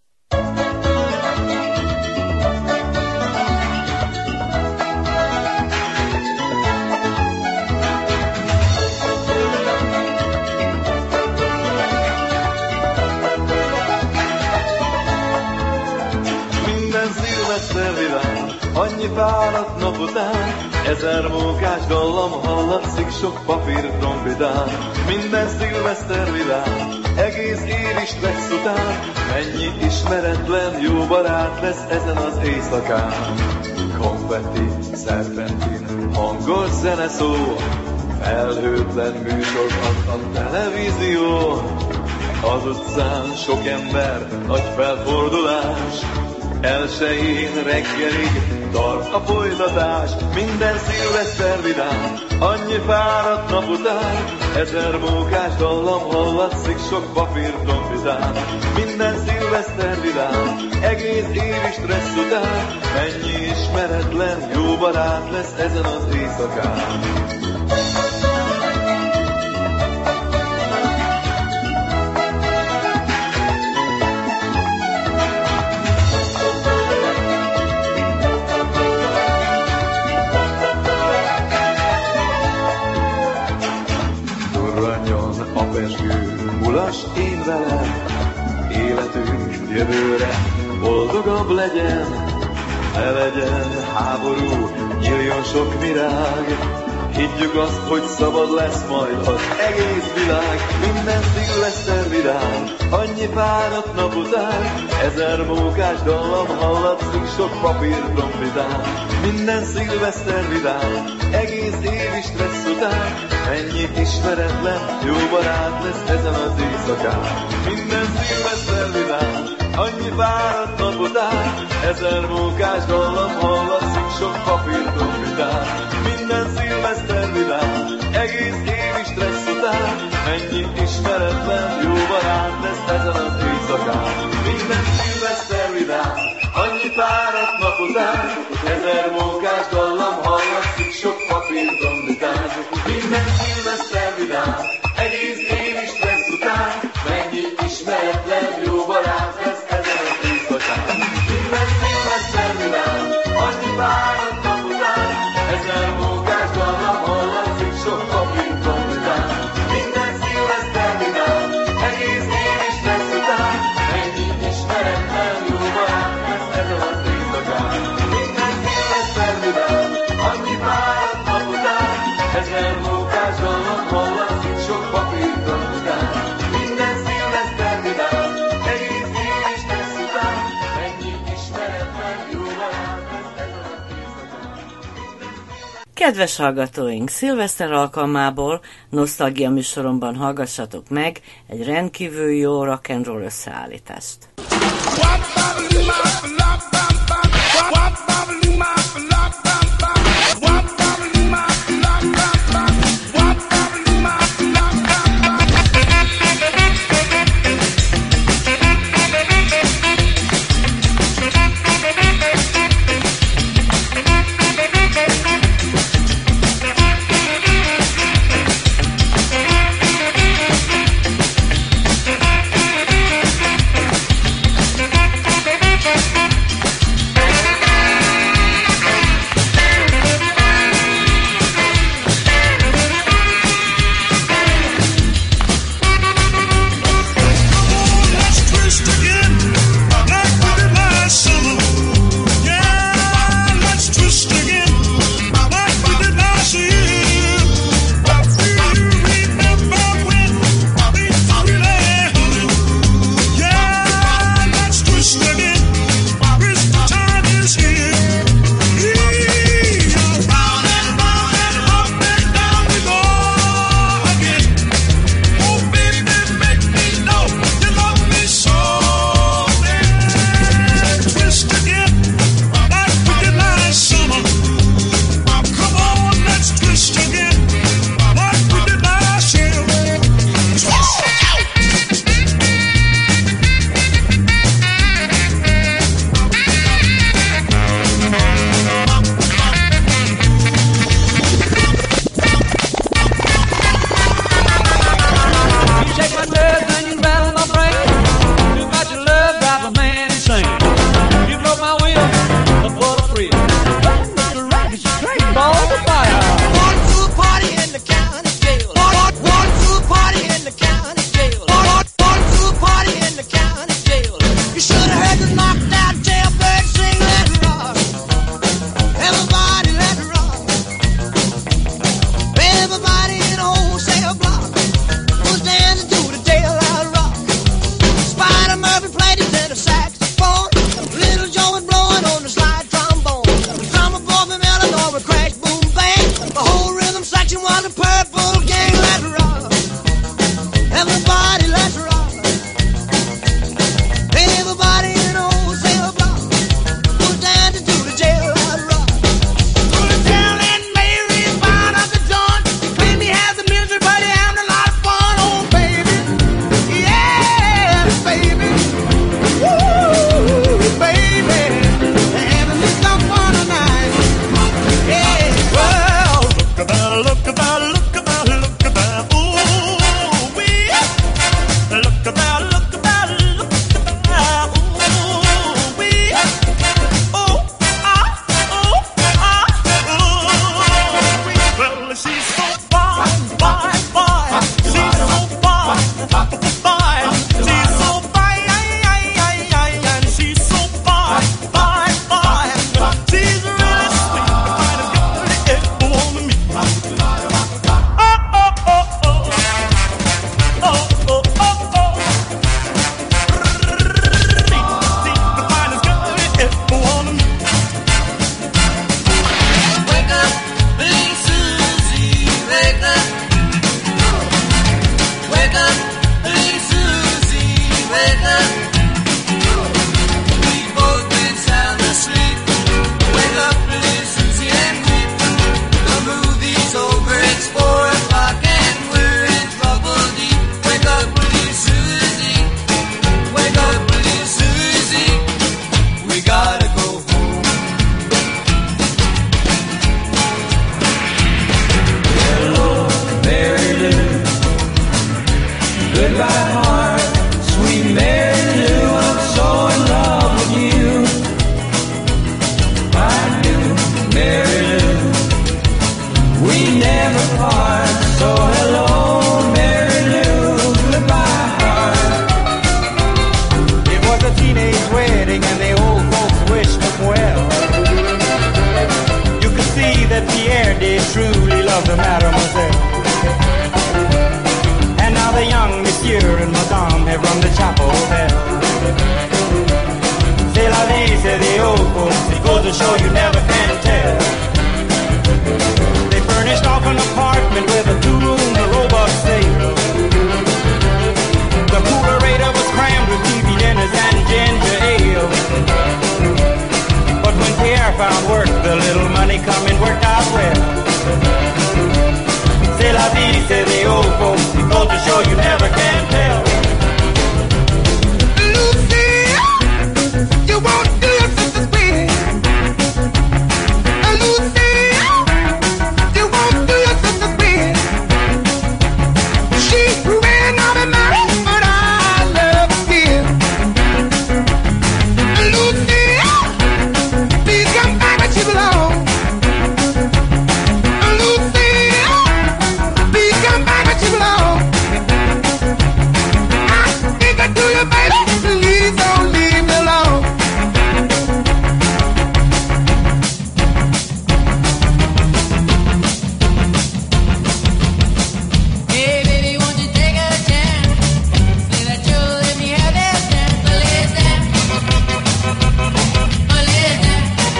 Annyi fáradt nap után, ezer mókás dallam hallatszik sok papír trombidán. Minden szilveszter vidám, egész év is lesz után, mennyi ismeretlen jó barát lesz ezen az éjszakán. Konfetti, szerpentin, hangos zene szól, felhőtlen műsor ad a televízió. Az utcán sok ember, nagy felfordulás, elsején reggelig tart a folytatás. Minden szilveszter vidám, annyi fáradt nap után, ezer mókás dallam hallatszik sok papír trombitán. Minden szilveszter vidám, egész év is stressz után, mennyi ismeretlen jó barát lesz ezen az éjszakán. Mulas én velem, életünk jövőre boldogabb legyen, ne legyen háború, nyíljon sok virág. Higgyük azt, hogy szabad lesz majd az egész világ. Minden szilveszter vidám, annyi fáradt nap után, ezer mókás dallam hallatszik sok papír trombitán. Minden szilveszter vidám, egész év is stressz után, mennyi ismeretlen jó barát lesz ezen az éjszakán. Minden szilveszter vidám, annyi fáradt nap után, ezer mókás dallam hallatszik sok papír trombitán. Minden szilveszter vidám, egész év is stressz után, mennyi ismeretlen jó barát lesz ezen az éjszakán. Minden szilveszter vidám, annyi fáradt nap után, ezer mókás dallam hallatszik sok papír trombitán. Minden szilveszter vidám, egész év is stressz után, mennyi ismeretlen jó barát lesz ezen az éjszakán. Minden szilveszter vidám, annyi fáradt nap után, ezer mókás dallam hallatszik sok papír trombitán. Minden szilveszter vidám, egész év is stressz után, mennyi ismeretlen jó barát lesz ezen az éjszakán. Minden szilveszter vidám, Kedves hallgatóink, szilveszter alkalmából nosztalgia műsoromban hallgassatok meg egy rendkívül jó rock and roll összeállítást. show you never can tell. coming worked out well. C'est la vie, say the old folks. It goes to show you never can tell. Lucy, you won't do your sister's way. Lucy, you won't do your sister's way. She ran out and married, but I love her still. Lucy, please come back where she belongs. Lucy, please come back where she belongs. I think I do you, baby. Please don't leave me alone. Hey baby, won't you take a chance? Say that you'll let me have that chance. But listen, but listen.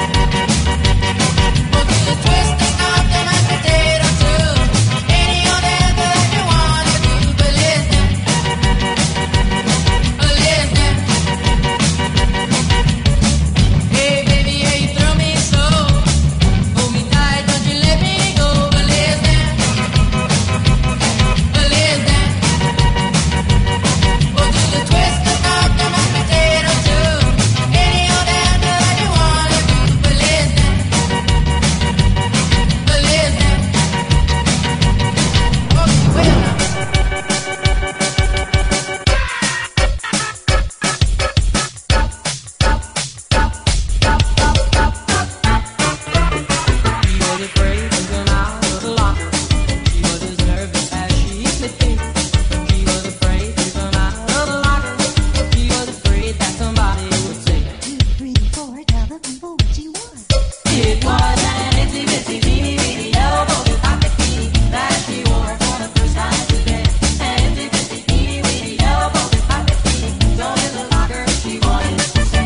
We'll do the twist and stop the mashed potato too. Any old answer that you wanna do. But listen, but listen. Hey baby, yeah, you throw me so. Hold me tight, don't you let me go. But listen. But listen, we'll do the twist and stop the mashed potato too. Any old answer that you wanna do. But listen, but listen. Okay, well now. She was afraid to come out of the locker. She was as nervous as she could be. She was afraid to come out of the locker. She was afraid that somebody would say, two, three, four, tell the people what she was. It was an itsy bitsy teeny weeny yellow polka pocket bikini that she wore for the first time today. An itsy bitsy teeny weeny yellow polka pocket bikini. So in the locker she wanted to say.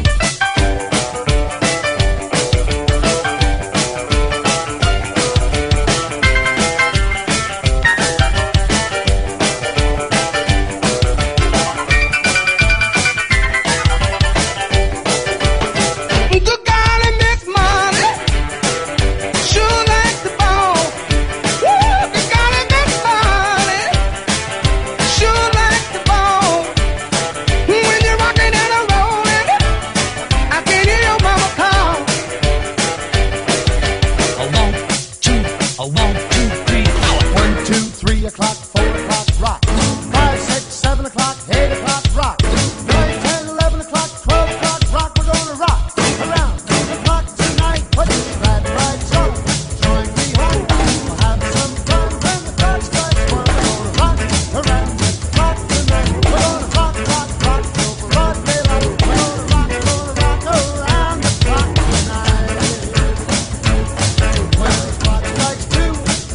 Good golly, Miss Molly, sure likes the ball. Woo, good golly, Miss Molly, sure likes the ball. When you're rocking and a rolling, I can hear your mama call. A one, two, a one, two, three, four. One, two, three o'clock, four o'clock, rock. Five, six, seven o'clock, eight o'clock, rock. Nine, ten, eleven o'clock, twelve o'clock, rock. We're gonna rock around the clock tonight. Put your glad rags on, join me home. We'll have some fun when the clock strikes one. We're gonna rock around the clock tonight. We're gonna rock, rock, rock till the broad daylight. We're gonna rock, gonna rock around the clock tonight. When the clock strikes two,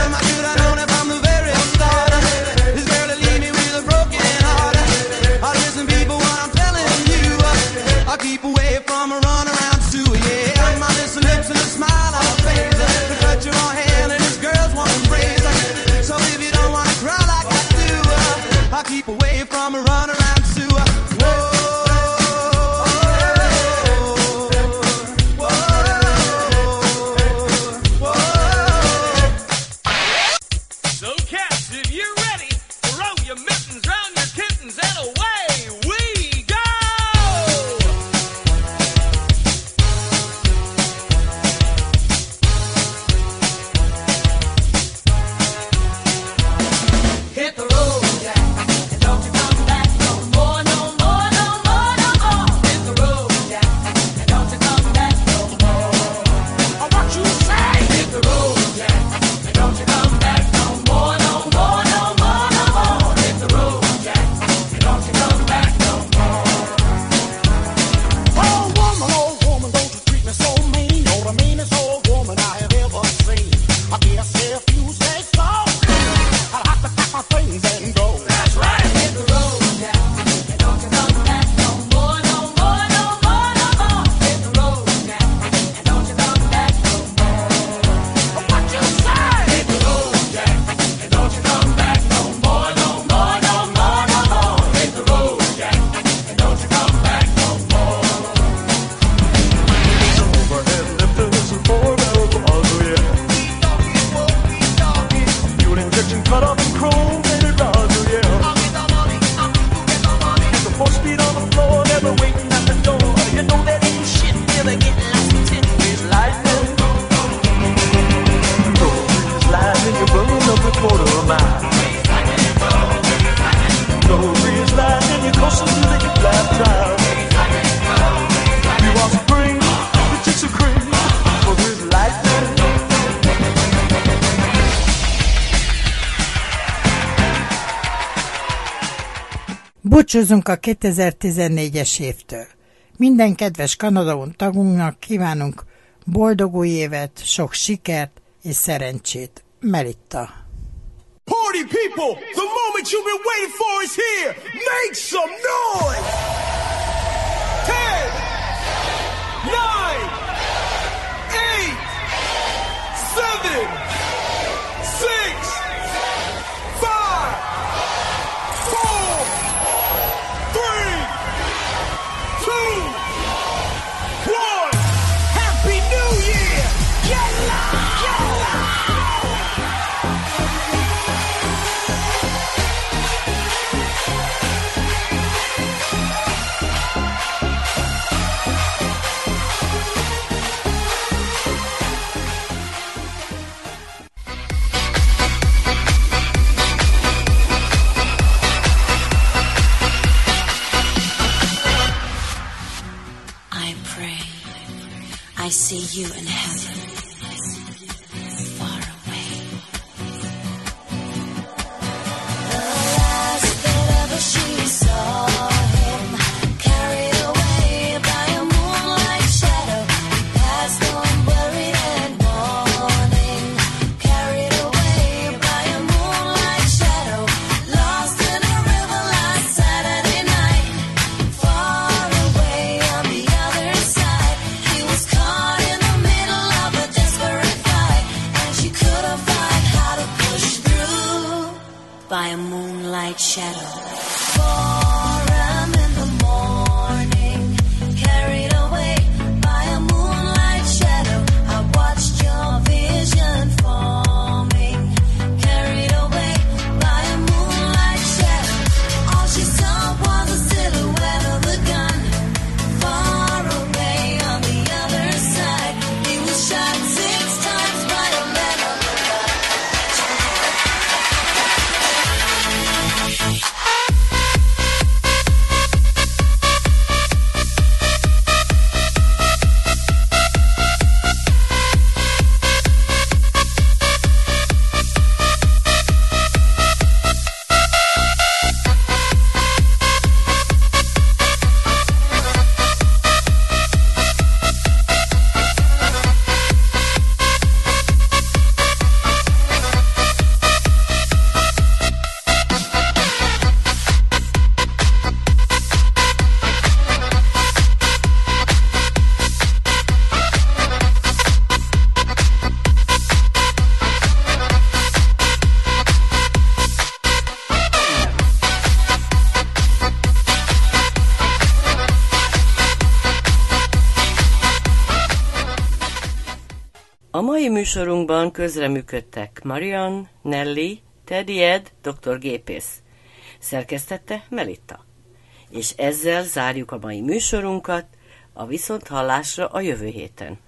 him. I should have known it from the very start. This girl will leave me with a broken heart. Oh, listen, people, what I'm telling you, I'll keep away from a run around Sue. Yeah, my little lips and a smile on her face. The touch of her hand and this girl's one embrace. So if you don't wanna cry like I do, I'll keep away from a run around Sue. Whoa. So cats, if you're ready, throw your mittens round your kittens and away we go! Hit the road, Jack, and don't you come back no more, no more, no more, no more. Hit the road, Jack, and don't you come back no more. Oh, what you say? Hit the road, Jack, and don't you come back no more, no more, no more, no more. Hit the road, Jack, and don't you come back no more. Oh, woman, oh, woman, don't you treat me so mean. You're the meanest old woman I have ever seen. I guess if you say so, I'll have to pack my things and go. That's right. Hit the road, Jack, and don't you come back no more, no more, no more, no more. Hit the road, Jack, and don't you come back no more. Oh, what you say? Hit the road, Jack, and don't you come back no more, no more, no more, no more. Hit the road, Jack, and don't you come back no more. Overhead lifters and four-barrel bars, oh yeah. Fuel injection cut off and chrome painted rods, oh yeah. It's a four-speed on the floor, never waiting at the door. You know that ain't shit, never getting lost in ten ways lightning. No breeze lightning, you're burning up a quarter mile. No breeze lightning, you're coasting through the flat trial. You want spring, the chicks are crazy for breeze lightning. Búcsúzunk a kétezer-tizennégyes évtől. Minden kedves Kanadaon tagunknak kívánunk boldog új évet, sok sikert és szerencsét. Melitta. Party people, the moment you've been waiting for is here. Make some noise! Ten, nine, eight, seven, six, five, four, three, two, one. Happy New Year! Yalla! Yalla! I pray I see you in heaven, far away. The last that ever she saw him, carried away by a moonlight shadow. He passed on buried and mourning, carried away by a moonlight shadow. Lost in a river last Saturday night, far away on the other side. He was caught in the middle of a desperate fight, and she couldn't find how to push through by a moonlight shadow. Four a.m. in the morning, carried away by a moonlight shadow. I watched your vision forming, carried away by a moonlight shadow. All she saw was a silhouette of a gun, far away on the other side. He was shot six times by a man on the gun. A mai műsorunkban közreműködtek Marian, Nelly, Teddy Ed, doktor Gépész. Szerkesztette Melitta. És ezzel zárjuk a mai műsorunkat, a viszonthallásra a jövő héten.